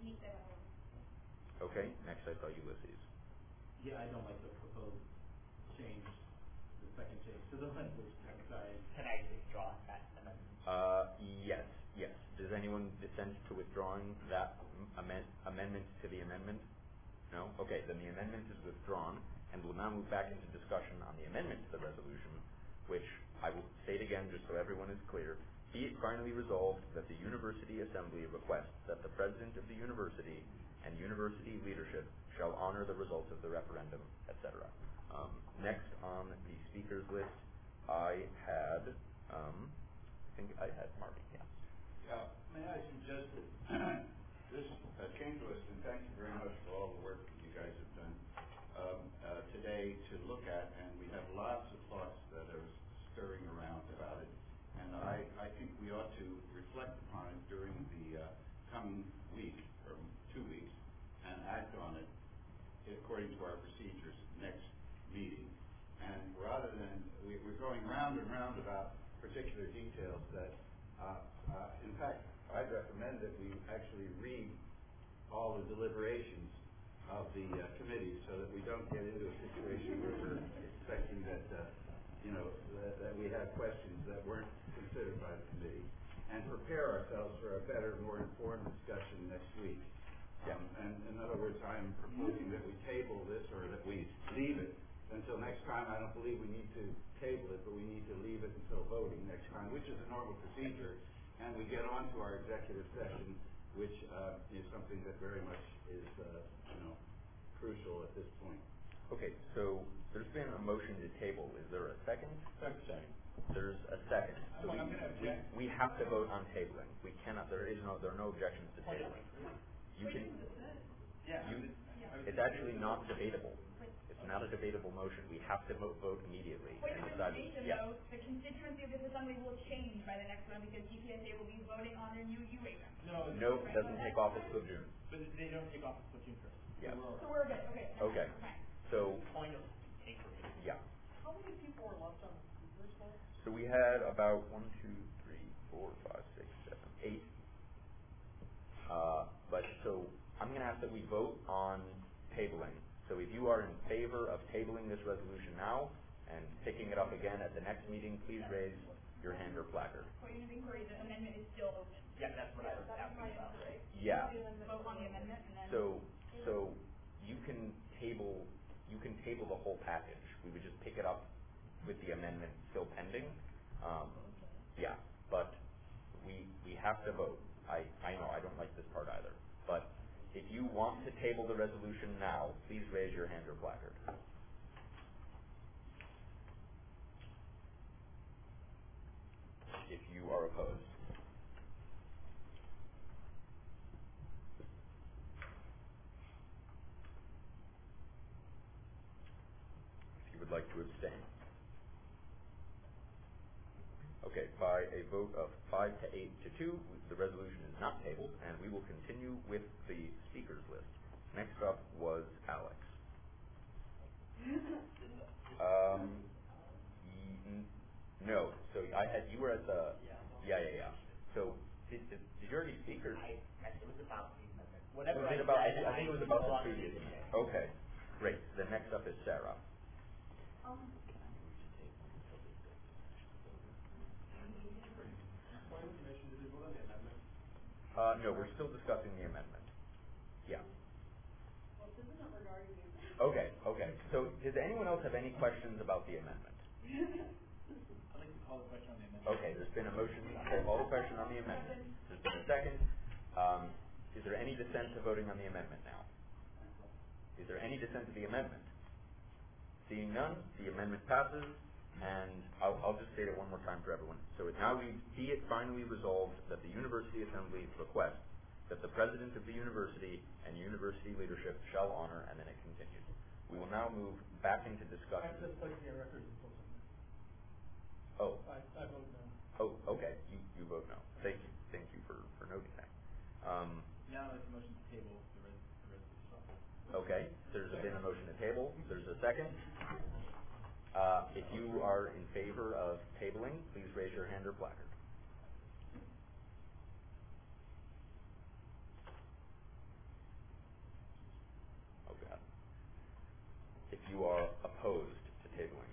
S2: Okay, next I saw Ulysses.
S7: Yeah, I don't like the proposed change, the second change to the language. Sorry.
S14: Can I withdraw that amendment?
S2: Yes. Does anyone dissent to withdrawing that amendment to the amendment? No? Okay, then the amendment is withdrawn, and we'll now move back into discussion on the amendment to the resolution, which I will state again just so everyone is clear. Be it finally resolved that the University Assembly requests that the president of the university and university leadership shall honor the results of the referendum, etc. Next on the speakers list, I think I had Marty, yeah.
S3: May I suggest that this came to us, and thank you very much for all the work that you guys have done today to look at, and we have lots of thoughts that are stirring around about it, and I think we ought to reflect upon it during the coming week, or 2 weeks, and act on it according to our procedures next meeting. And
S12: rather than, we're going round and round about particular details that, in fact, I'd recommend that we actually read all the deliberations of the committee so that we don't get into a situation where we're expecting that, that we have questions that weren't considered by the committee, and prepare ourselves for a better, more informed discussion next week. And in other words, I'm proposing that we table this, or that we leave it until next time. I don't believe we need to table it, but we need to leave it until voting next time, which is a normal procedure. And we get on to our executive session, which is something that very much is, crucial at this point.
S2: Okay, so there's been a motion to table. Is there a second? Second. There's a second. So
S6: I'm going to object.
S2: we have to vote on tabling. We cannot. There are no objections to tabling. You can. It's actually not debatable. It's not a debatable motion. We have to vote immediately.
S4: Point of information, though, the constituency of this assembly will change by the next one because GPSA will be voting on their new UA member.
S2: No, it doesn't take office till June.
S6: But they don't take office till June 1st.
S2: Yeah.
S4: So we're good. Okay.
S2: Okay. So.
S6: Point of information.
S2: Yeah.
S10: How many people were left on the speakers list?
S2: So we had about 1, 2, 3, 4, 5, 6, 7, 8. But so I'm going to ask that we vote on tabling. So if you are in favor of tabling this resolution now and picking it up again at the next meeting, please raise your hand or placard.
S4: Point of inquiry, the amendment is still open.
S14: Yeah, that's what I was
S4: That's
S14: asking about.
S4: right?
S2: Yeah.
S4: Vote on the amendment and then.
S2: So you can table the whole package. We would just pick it up with the amendment still pending. Yeah, but we have to vote. I know I don't like this part either. But if you want to table the resolution now, please raise your hand or placard. If you are opposed. If you would like to abstain. Okay, by a vote of 5 to 8 to 2, the resolution is not tabled, and we will continue with the speakers list. Next up was Alex. No. So you were at the. Yeah. So did you already speak or?
S14: It was about the amendment.
S2: Was it about? I think it was about the previous. Okay, great. The next up is Sarah. No, we're still discussing the amendment. Yeah.
S10: Well, this isn't regarding the amendment.
S2: Okay. So, does anyone else have any questions about the amendment?
S6: I'd like to call a question on the amendment.
S2: Okay, there's been a motion to call a question on the amendment. There's been a second. Is there any dissent to voting on the amendment now? Is there any dissent to the amendment? Seeing none, the amendment passes. And I'll just state it one more time for everyone. So it now reads, be it finally resolved that the University Assembly requests that the President of the University and University leadership shall honor, and then it continues. We will now move back into discussion.
S5: I just like the record until something.
S2: Oh.
S5: I vote no.
S2: Oh, okay. You vote no. Thank you for noting that.
S6: Now it's a motion to table the resolution.
S2: Okay. There's been a motion to table. There's a second. If you are in favor of tabling, please raise your hand or placard. Oh, God. If you are opposed to tabling.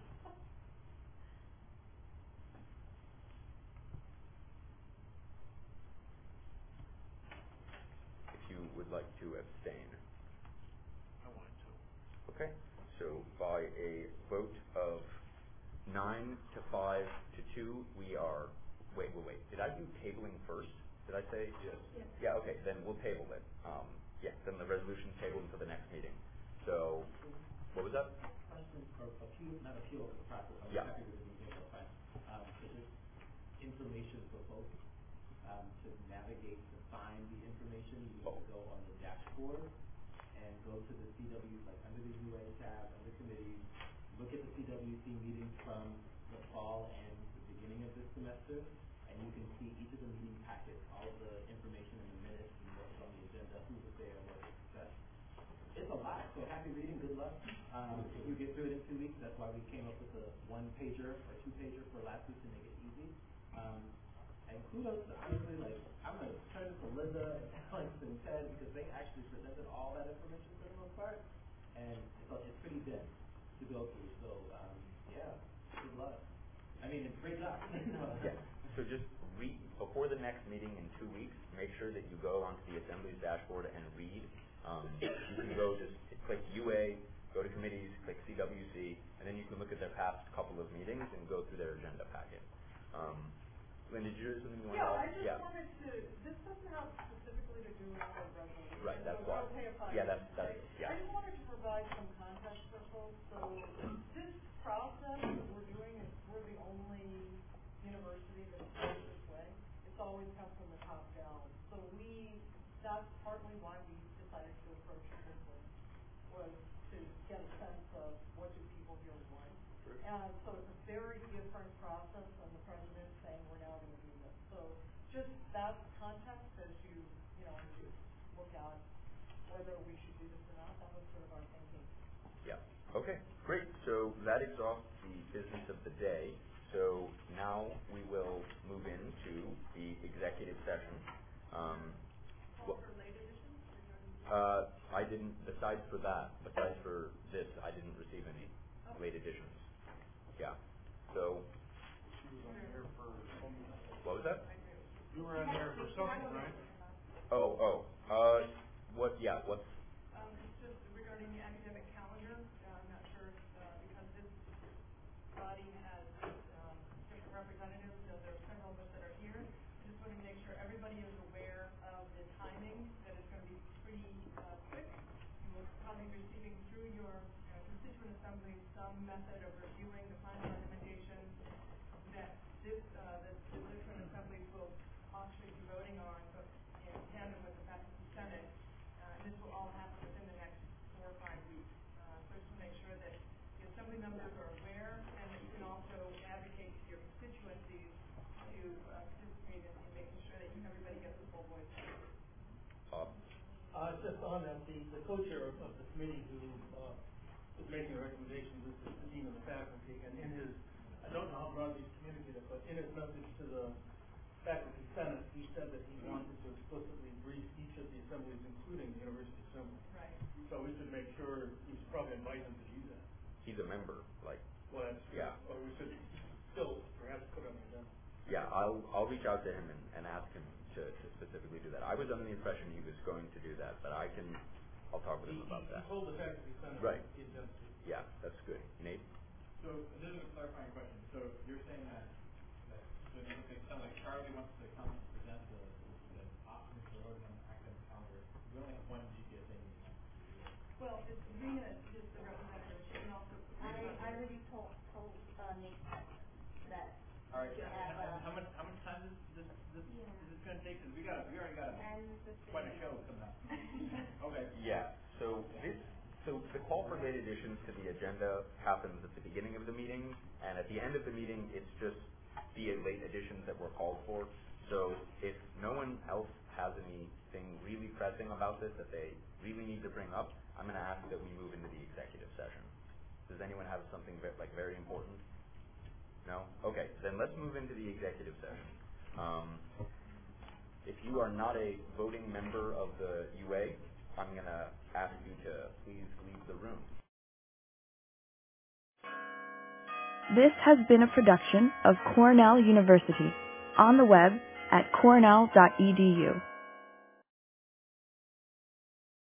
S2: If you would like to abstain.
S6: I wanted to.
S2: Okay. So by a vote of 9 to 5 to 2, we are. Wait. Did I do tabling first? Did I say?
S12: Yes.
S2: Yeah. Okay. Then we'll table it. Then the resolution is tabled until the next meeting. So, what was that?
S7: Question for appeal, not appeal of the process. I'm
S2: Yeah.
S7: happy with the detail of is this information for folks to navigate, to find the information? You need to go on the dashboard and go to the CW, like under the UA tab, under committees, look at the CWC meetings from the fall and the beginning of this semester, and you can see each of the meeting packets, all of the information in the minutes and what's on the agenda, who was there, what was discussed. It's a lot, so happy with reading, good luck. If you get through it in 2 weeks, that's why we came up with a 1-pager or 2-pager for last week to make it easy. And kudos to, honestly, like, I'm going to turn to Linda and Alex and Ted because they actually presented all that information for the most part. And it's pretty dense to go through. So, yeah, good luck. I mean, it's great job.
S2: Yeah. So just read, before the next meeting in 2 weeks, make sure that you go onto the Assembly's dashboard and read. You can go, just click UA, go to committees, click CWC, and then you can look at their past couple of meetings and go through their agenda packet. Linda, did you have something you want to add?
S10: I just wanted to, this doesn't have specifically to do with the resolution.
S2: Right, that's
S10: so
S2: why.
S10: Okay if I.
S2: Yeah, that's, yeah.
S10: I just wanted to provide some context for folks. So this process that we're doing is we're the only university that's done it this way. It's always come from the top down. So that's partly why we decided to approach it this way, was to get a sense of what do people here want. Sure. And so it's a very different process than the president saying we're now going to do this. So just that context as you look at whether we should do this or not, that was sort of our thinking.
S2: Yeah. Okay, great. So that exhausts the business of the day. So now we will move into the executive session.
S10: For late editions?
S2: I didn't, besides for this, I didn't receive any late editions. Yeah. So, what was that?
S13: You were on there for something, right?
S2: What's,
S10: It's just regarding the academic calendar. I'm not sure if, because this body has different representatives, so there are several of us that are here. I just want to make sure everybody is aware of the timing, that it's going to be pretty quick. You will probably be receiving through your constituent assembly some method of reviewing the final recommendations that the constituent assemblies will actually be voting on, but in tandem with the faculty senate. This will all happen within the next 4 or 5 weeks. So just to make sure that the assembly members are aware and that you can also advocate to your constituencies to participate in making sure that everybody gets a full voice.
S5: Just on that, the co-chair of the committee who is making the recommendations is the dean of the faculty, and in his, I don't know how broadly he's communicated, but in his message to the faculty senate, he said that he wanted to explicitly brief each of the assemblies, including the university assembly.
S10: Right.
S5: So we should make sure, we should probably invite him to do that.
S2: he's a member, like,
S5: Well, that's true.
S2: yeah.
S5: Or we should still perhaps put on the agenda.
S2: Yeah, I'll reach out to him and ask him to specifically do that. I was under the impression he was going to do that, but I'll talk with him about that.
S5: He told the faculty senate
S2: Right.
S5: he intends to.
S2: Yeah, that's good. Nate?
S6: So this is a clarifying question. So you're saying that so it sounds like Charlie wants to come and present the options for voting on the academic calendar. We only have one GPSA meeting.
S10: Well, it's Rena is the representative. She can also.
S9: I already told Nick that.
S6: All right.
S9: You have,
S6: and how much time is this going to take? Because we already got quite a show coming up. Okay.
S2: Yeah. So the call for late additions to the agenda happens at the beginning of the meeting, and at the end of the meeting, it's just the late additions that were called for. So if no one else has anything really pressing about this that they really need to bring up, I'm going to ask that we move into the executive session. Does anyone have something very important? No? Okay, then let's move into the executive session. If you are not a voting member of the UA, I'm going to ask you to please leave the room.
S15: This has been a production of Cornell University, on the web at cornell.edu.